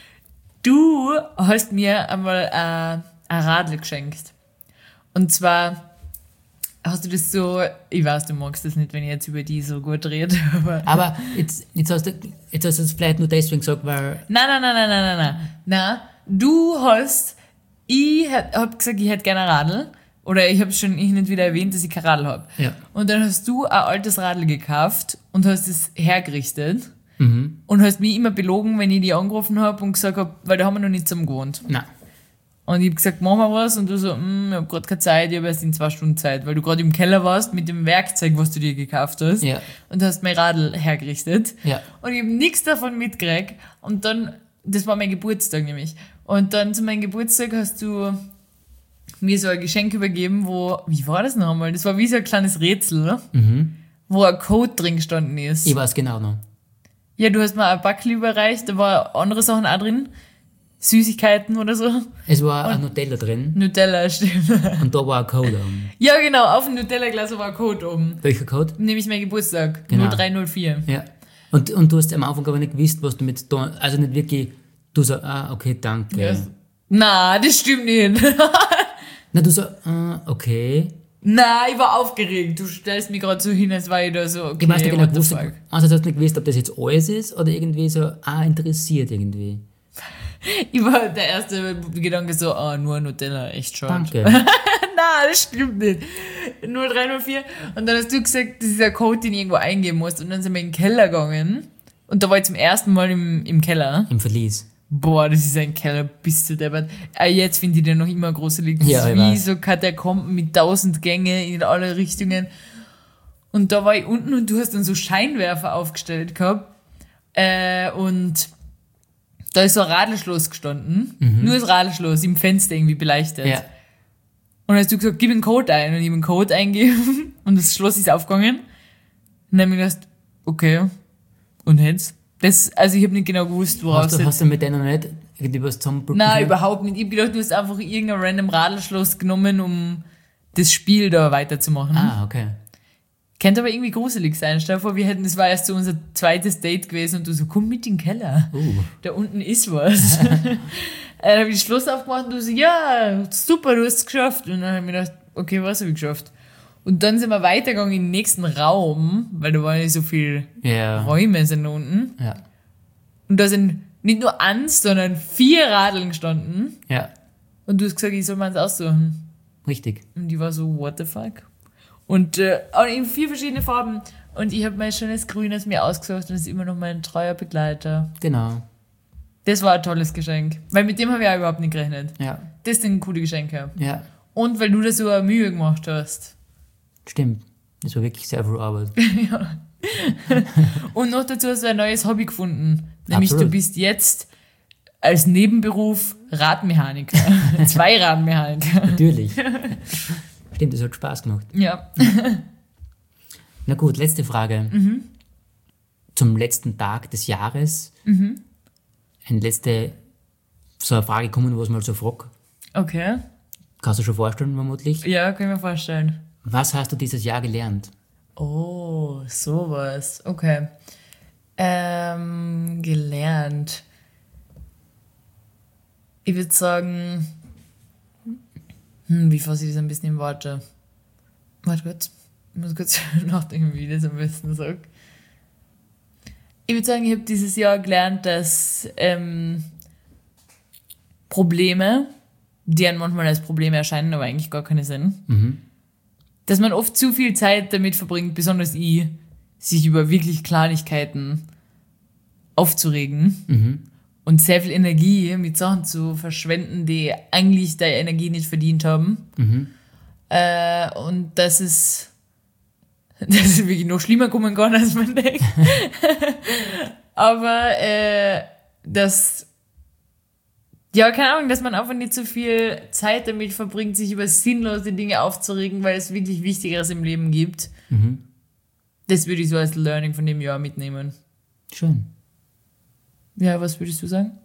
du hast mir einmal äh, ein Radl geschenkt. Und zwar hast du das so, ich weiß, du magst das nicht, wenn ich jetzt über die so gut rede, aber... aber jetzt, jetzt, hast du, jetzt hast du es vielleicht nur deswegen gesagt, weil... Nein, nein, nein, nein, nein, nein, nein. Nein, du hast, ich hab gesagt, ich hätte gerne ein Radl. Oder ich habe schon hin und wieder erwähnt, dass ich kein Radl habe. Ja. Und dann hast du ein altes Radl gekauft und hast es hergerichtet. Mhm. Und hast mich immer belogen, wenn ich die angerufen habe und gesagt habe, weil da haben wir noch nicht zusammen gewohnt. Nein. Und ich habe gesagt, machen wir was. Und du so, mm, ich habe gerade keine Zeit, ich habe erst in zwei Stunden Zeit, weil du gerade im Keller warst mit dem Werkzeug, was du dir gekauft hast. Ja. Und hast mein Radl hergerichtet. Ja. Und ich habe nichts davon mitgekriegt. Und dann, das war mein Geburtstag nämlich. Und dann zu meinem Geburtstag hast du mir so ein Geschenk übergeben, wo, wie war das nochmal? Das war wie so ein kleines Rätsel, Mhm. wo ein Code drin gestanden ist. Ich weiß genau noch. Ja, du hast mir ein Backel überreicht, da war andere Sachen auch drin. Süßigkeiten oder so. Es war ein Nutella drin Nutella, stimmt. und da war ein Code oben. Ja, genau, auf dem Nutella-Glas war ein Code oben. Welcher Code? Nämlich mein Geburtstag. Genau. null drei null vier. Ja. Und, und du hast am Anfang aber nicht gewusst, was du mit da, also nicht wirklich, du sagst, ah, okay, danke. Ja. Na, das stimmt nicht. Na, du sagst, ah, okay. Na, ich war aufgeregt. Du stellst mich gerade so hin, als war ich da so, okay, Ich weiß nicht genau, what the gewusst, fuck. also hast du nicht gewusst, ob das jetzt alles ist oder irgendwie so, ah, interessiert irgendwie. Ich war der erste Gedanke so, ah, nur Nutella, echt schade. Danke. Na, das stimmt nicht. null drei null vier. Und dann hast du gesagt, das ist ein Code, den ich irgendwo eingeben musst. Und dann sind wir in den Keller gegangen. Und da war ich zum ersten Mal im, im Keller. Im Verlies. Boah, das ist ein Keller, bist du deppert. Äh, jetzt finde ich den noch immer gruselig. Das Ja, ist ich wie weiß. so Katakomben mit tausend Gänge in alle Richtungen. Und da war ich unten und du hast dann so Scheinwerfer aufgestellt gehabt. Äh, und da ist so ein Radlschloss gestanden. Nur das Radlschloss im Fenster irgendwie beleuchtet. Ja. Und dann hast du gesagt, gib einen Code ein. Und ich habe einen Code eingegeben und das Schloss ist aufgegangen. Und dann habe ich gedacht, okay. Und jetzt? Das, also ich habe nicht genau gewusst, woraus Hast du, hast du mit denen noch nicht irgendwie was zusammenbrücken Nein, können? überhaupt nicht. Ich hab gedacht, du hast einfach irgendein random Radlschloss genommen, um das Spiel da weiterzumachen. Ah, okay. Könnte aber irgendwie gruselig sein. Stell dir vor, wir hätten, das war erst so unser zweites Date gewesen und du so, komm mit in den Keller. Uh. Da unten ist was. Dann habe ich das Schloss aufgemacht und du so, ja, super, du hast es geschafft. Und dann habe ich mir gedacht, okay, was habe ich geschafft? Und dann sind wir weitergegangen in den nächsten Raum, weil da waren nicht so viele Ja. Räume sind da unten. Ja. Und da sind nicht nur eins, sondern vier Radeln gestanden. Ja. Und du hast gesagt, ich soll mir eins aussuchen. Richtig. Und die war so, what the fuck? Und äh, auch in vier verschiedene Farben. Und ich habe mein schönes Grünes mir ausgesucht und das ist immer noch mein treuer Begleiter. Genau. Das war ein tolles Geschenk. Weil mit dem habe ich auch überhaupt nicht gerechnet. Ja. Das sind coole Geschenke. Ja. Und weil du da so eine Mühe gemacht hast. Stimmt. Das war wirklich sehr viel Arbeit. Und noch dazu hast du ein neues Hobby gefunden. Nämlich Absolut. du bist jetzt als Nebenberuf Radmechaniker. Zwei-Radmechaniker. Natürlich. Stimmt, das hat Spaß gemacht. Ja. Na gut, letzte Frage. Mhm. Zum letzten Tag des Jahres. Mhm. Eine letzte, so eine Frage kommen, was man so fragt. Okay. Kannst du dir schon vorstellen, vermutlich. Ja, kann ich mir vorstellen. Was hast du dieses Jahr gelernt? Oh, sowas. Okay. Ähm, gelernt. Ich würde sagen, hm, wie fasse ich das ein bisschen in Worte? Warte kurz. Ich muss kurz nachdenken, wie ich das am besten sage. Ich würde sagen, ich habe dieses Jahr gelernt, dass ähm, Probleme, die einem manchmal als Probleme erscheinen, aber eigentlich gar keine sind, Mhm. dass man oft zu viel Zeit damit verbringt, besonders ich, sich über wirklich Kleinigkeiten aufzuregen Mhm. und sehr viel Energie mit Sachen zu verschwenden, die eigentlich deine Energie nicht verdient haben. Mhm. Äh, und dass es, dass es wirklich noch schlimmer kommen kann, als man denkt. Aber äh, dass, ja, keine Ahnung, dass man einfach nicht so viel Zeit damit verbringt, sich über sinnlose Dinge aufzuregen, weil es wirklich Wichtigeres im Leben gibt. Mhm. Das würde ich so als Learning von dem Jahr mitnehmen. Schön. Ja, was würdest du sagen?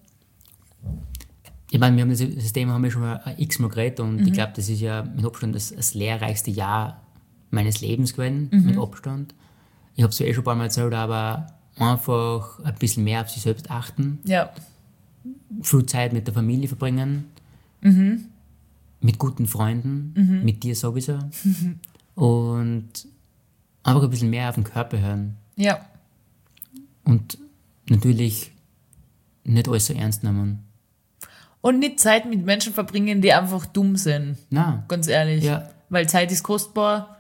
Ich meine, wir haben das, das Thema haben wir schon mal x-mal geredet und ich glaube, das ist ja mit Abstand das, das lehrreichste Jahr meines Lebens gewesen, mit Abstand. Ich habe es ja eh schon ein paar Mal erzählt, aber einfach ein bisschen mehr auf sich selbst achten, Ja. viel Zeit mit der Familie verbringen, mit guten Freunden, mit dir sowieso und einfach ein bisschen mehr auf den Körper hören Ja. und natürlich nicht alles so ernst nehmen. Und nicht Zeit mit Menschen verbringen, die einfach dumm sind. Nein. Ganz ehrlich. Ja. Weil Zeit ist kostbar.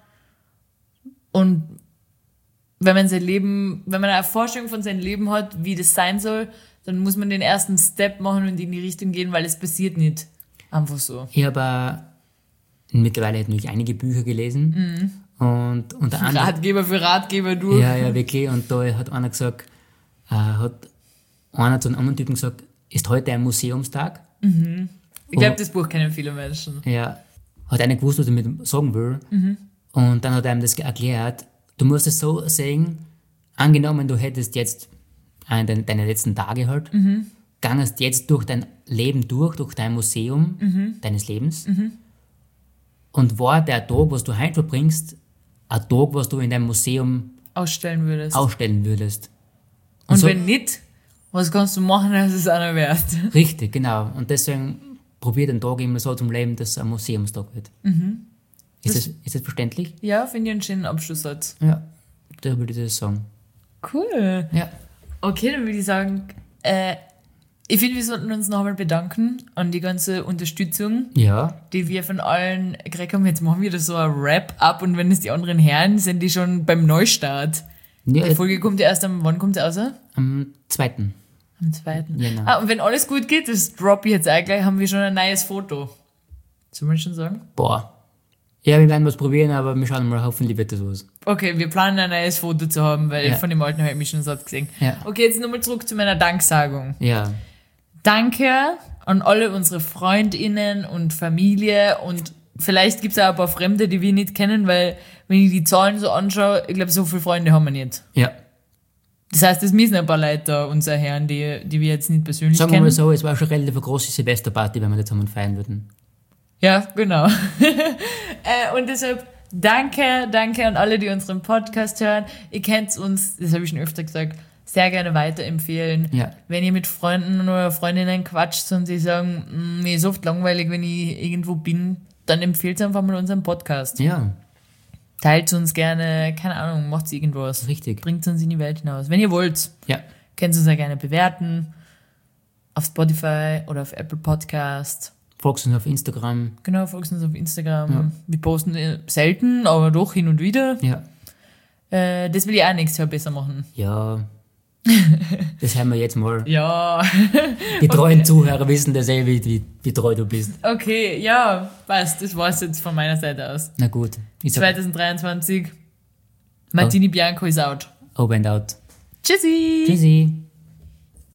Und wenn man sein Leben, wenn man eine Vorstellung von seinem Leben hat, wie das sein soll, dann muss man den ersten Step machen und in die Richtung gehen, weil es passiert nicht. Einfach so. Ich habe mittlerweile natürlich einige Bücher gelesen und unter anderem Ratgeber für Ratgeber, du. ja, ja, wirklich. Und da hat einer gesagt, äh, hat einer zu einem anderen Typen gesagt, ist heute ein Museumstag? Ich glaube, das Buch kennen viele Menschen. Ja, hat einer gewusst, was er damit sagen will. Und dann hat er ihm das erklärt, du musst es so sehen, angenommen, du hättest jetzt einen deiner deine letzten Tage halt, gangest jetzt durch dein Leben durch, durch dein Museum deines Lebens. Und war der Tag, was du heute verbringst, ein Tag, was du in deinem Museum Ausstellen würdest. ausstellen würdest. und so- wenn nicht, was kannst du machen, dass es einer wert? Richtig, genau. Und deswegen probier den Tag immer so zum Leben, dass es ein Museumstag wird. Ist, das, ist das verständlich? Ja, finde ich einen schönen Abschlusssatz. Ja, da würde ich das sagen. Cool. Ja. Okay, dann würde ich sagen, äh, ich finde, wir sollten uns nochmal bedanken an die ganze Unterstützung, Ja, die wir von allen gekriegt haben. Jetzt machen wir das so ein Wrap-up und wenn es die anderen hören, sind die schon beim Neustart. ja Die Folge kommt ja erst am, wann kommt sie raus? am zweiten. Am zweiten. Genau. Ah, und wenn alles gut geht, das drop ich jetzt auch gleich, haben wir schon ein neues Foto. Sollen wir schon sagen? Boah. Ja, wir werden was probieren, aber wir schauen mal, hoffentlich wird das was. Okay, wir planen ein neues Foto zu haben, weil Ja. von dem alten habe ich mich schon satt gesehen. Ja. Okay, jetzt nochmal zurück zu meiner Danksagung. Ja, Danke an alle unsere FreundInnen und Familie und vielleicht gibt es auch ein paar Fremde, die wir nicht kennen, weil wenn ich die Zahlen so anschaue, ich glaube, so viele Freunde haben wir nicht. ja. Das heißt, es müssen ein paar Leute da, unsere Herren, die, die wir jetzt nicht persönlich Sagen wir kennen. mal so, es war schon relativ eine große Silvesterparty, wenn wir das zusammen feiern würden. Ja, genau. äh, und deshalb danke, danke an alle, die unseren Podcast hören. Ihr kennt uns, das habe ich schon öfter gesagt, sehr gerne weiterempfehlen. Ja. Wenn ihr mit Freunden oder Freundinnen quatscht und sie sagen, "Mm, mir ist oft langweilig, wenn ich irgendwo bin, dann empfehlt einfach mal unseren Podcast. Ja, Teilt uns gerne, keine Ahnung, macht irgendwas. richtig. Bringt uns in die Welt hinaus. Wenn ihr wollt, Ja, könnt ihr uns ja gerne bewerten. Auf Spotify oder auf Apple Podcast. folgt uns auf Instagram. Genau, folgt uns auf Instagram. Wir posten äh, selten, aber doch hin und wieder. Ja. Äh, das will ich auch nächstes Jahr besser machen. Ja. Das haben wir jetzt mal. Ja. Die treuen Zuhörer wissen das eh, wie, wie, wie treu du bist. Okay, ja, passt. Das war's jetzt von meiner Seite aus. Na gut. Ich sag zwanzig dreiundzwanzig. Martini Bianco is out. over and out. Tschüssi. Tschüssi.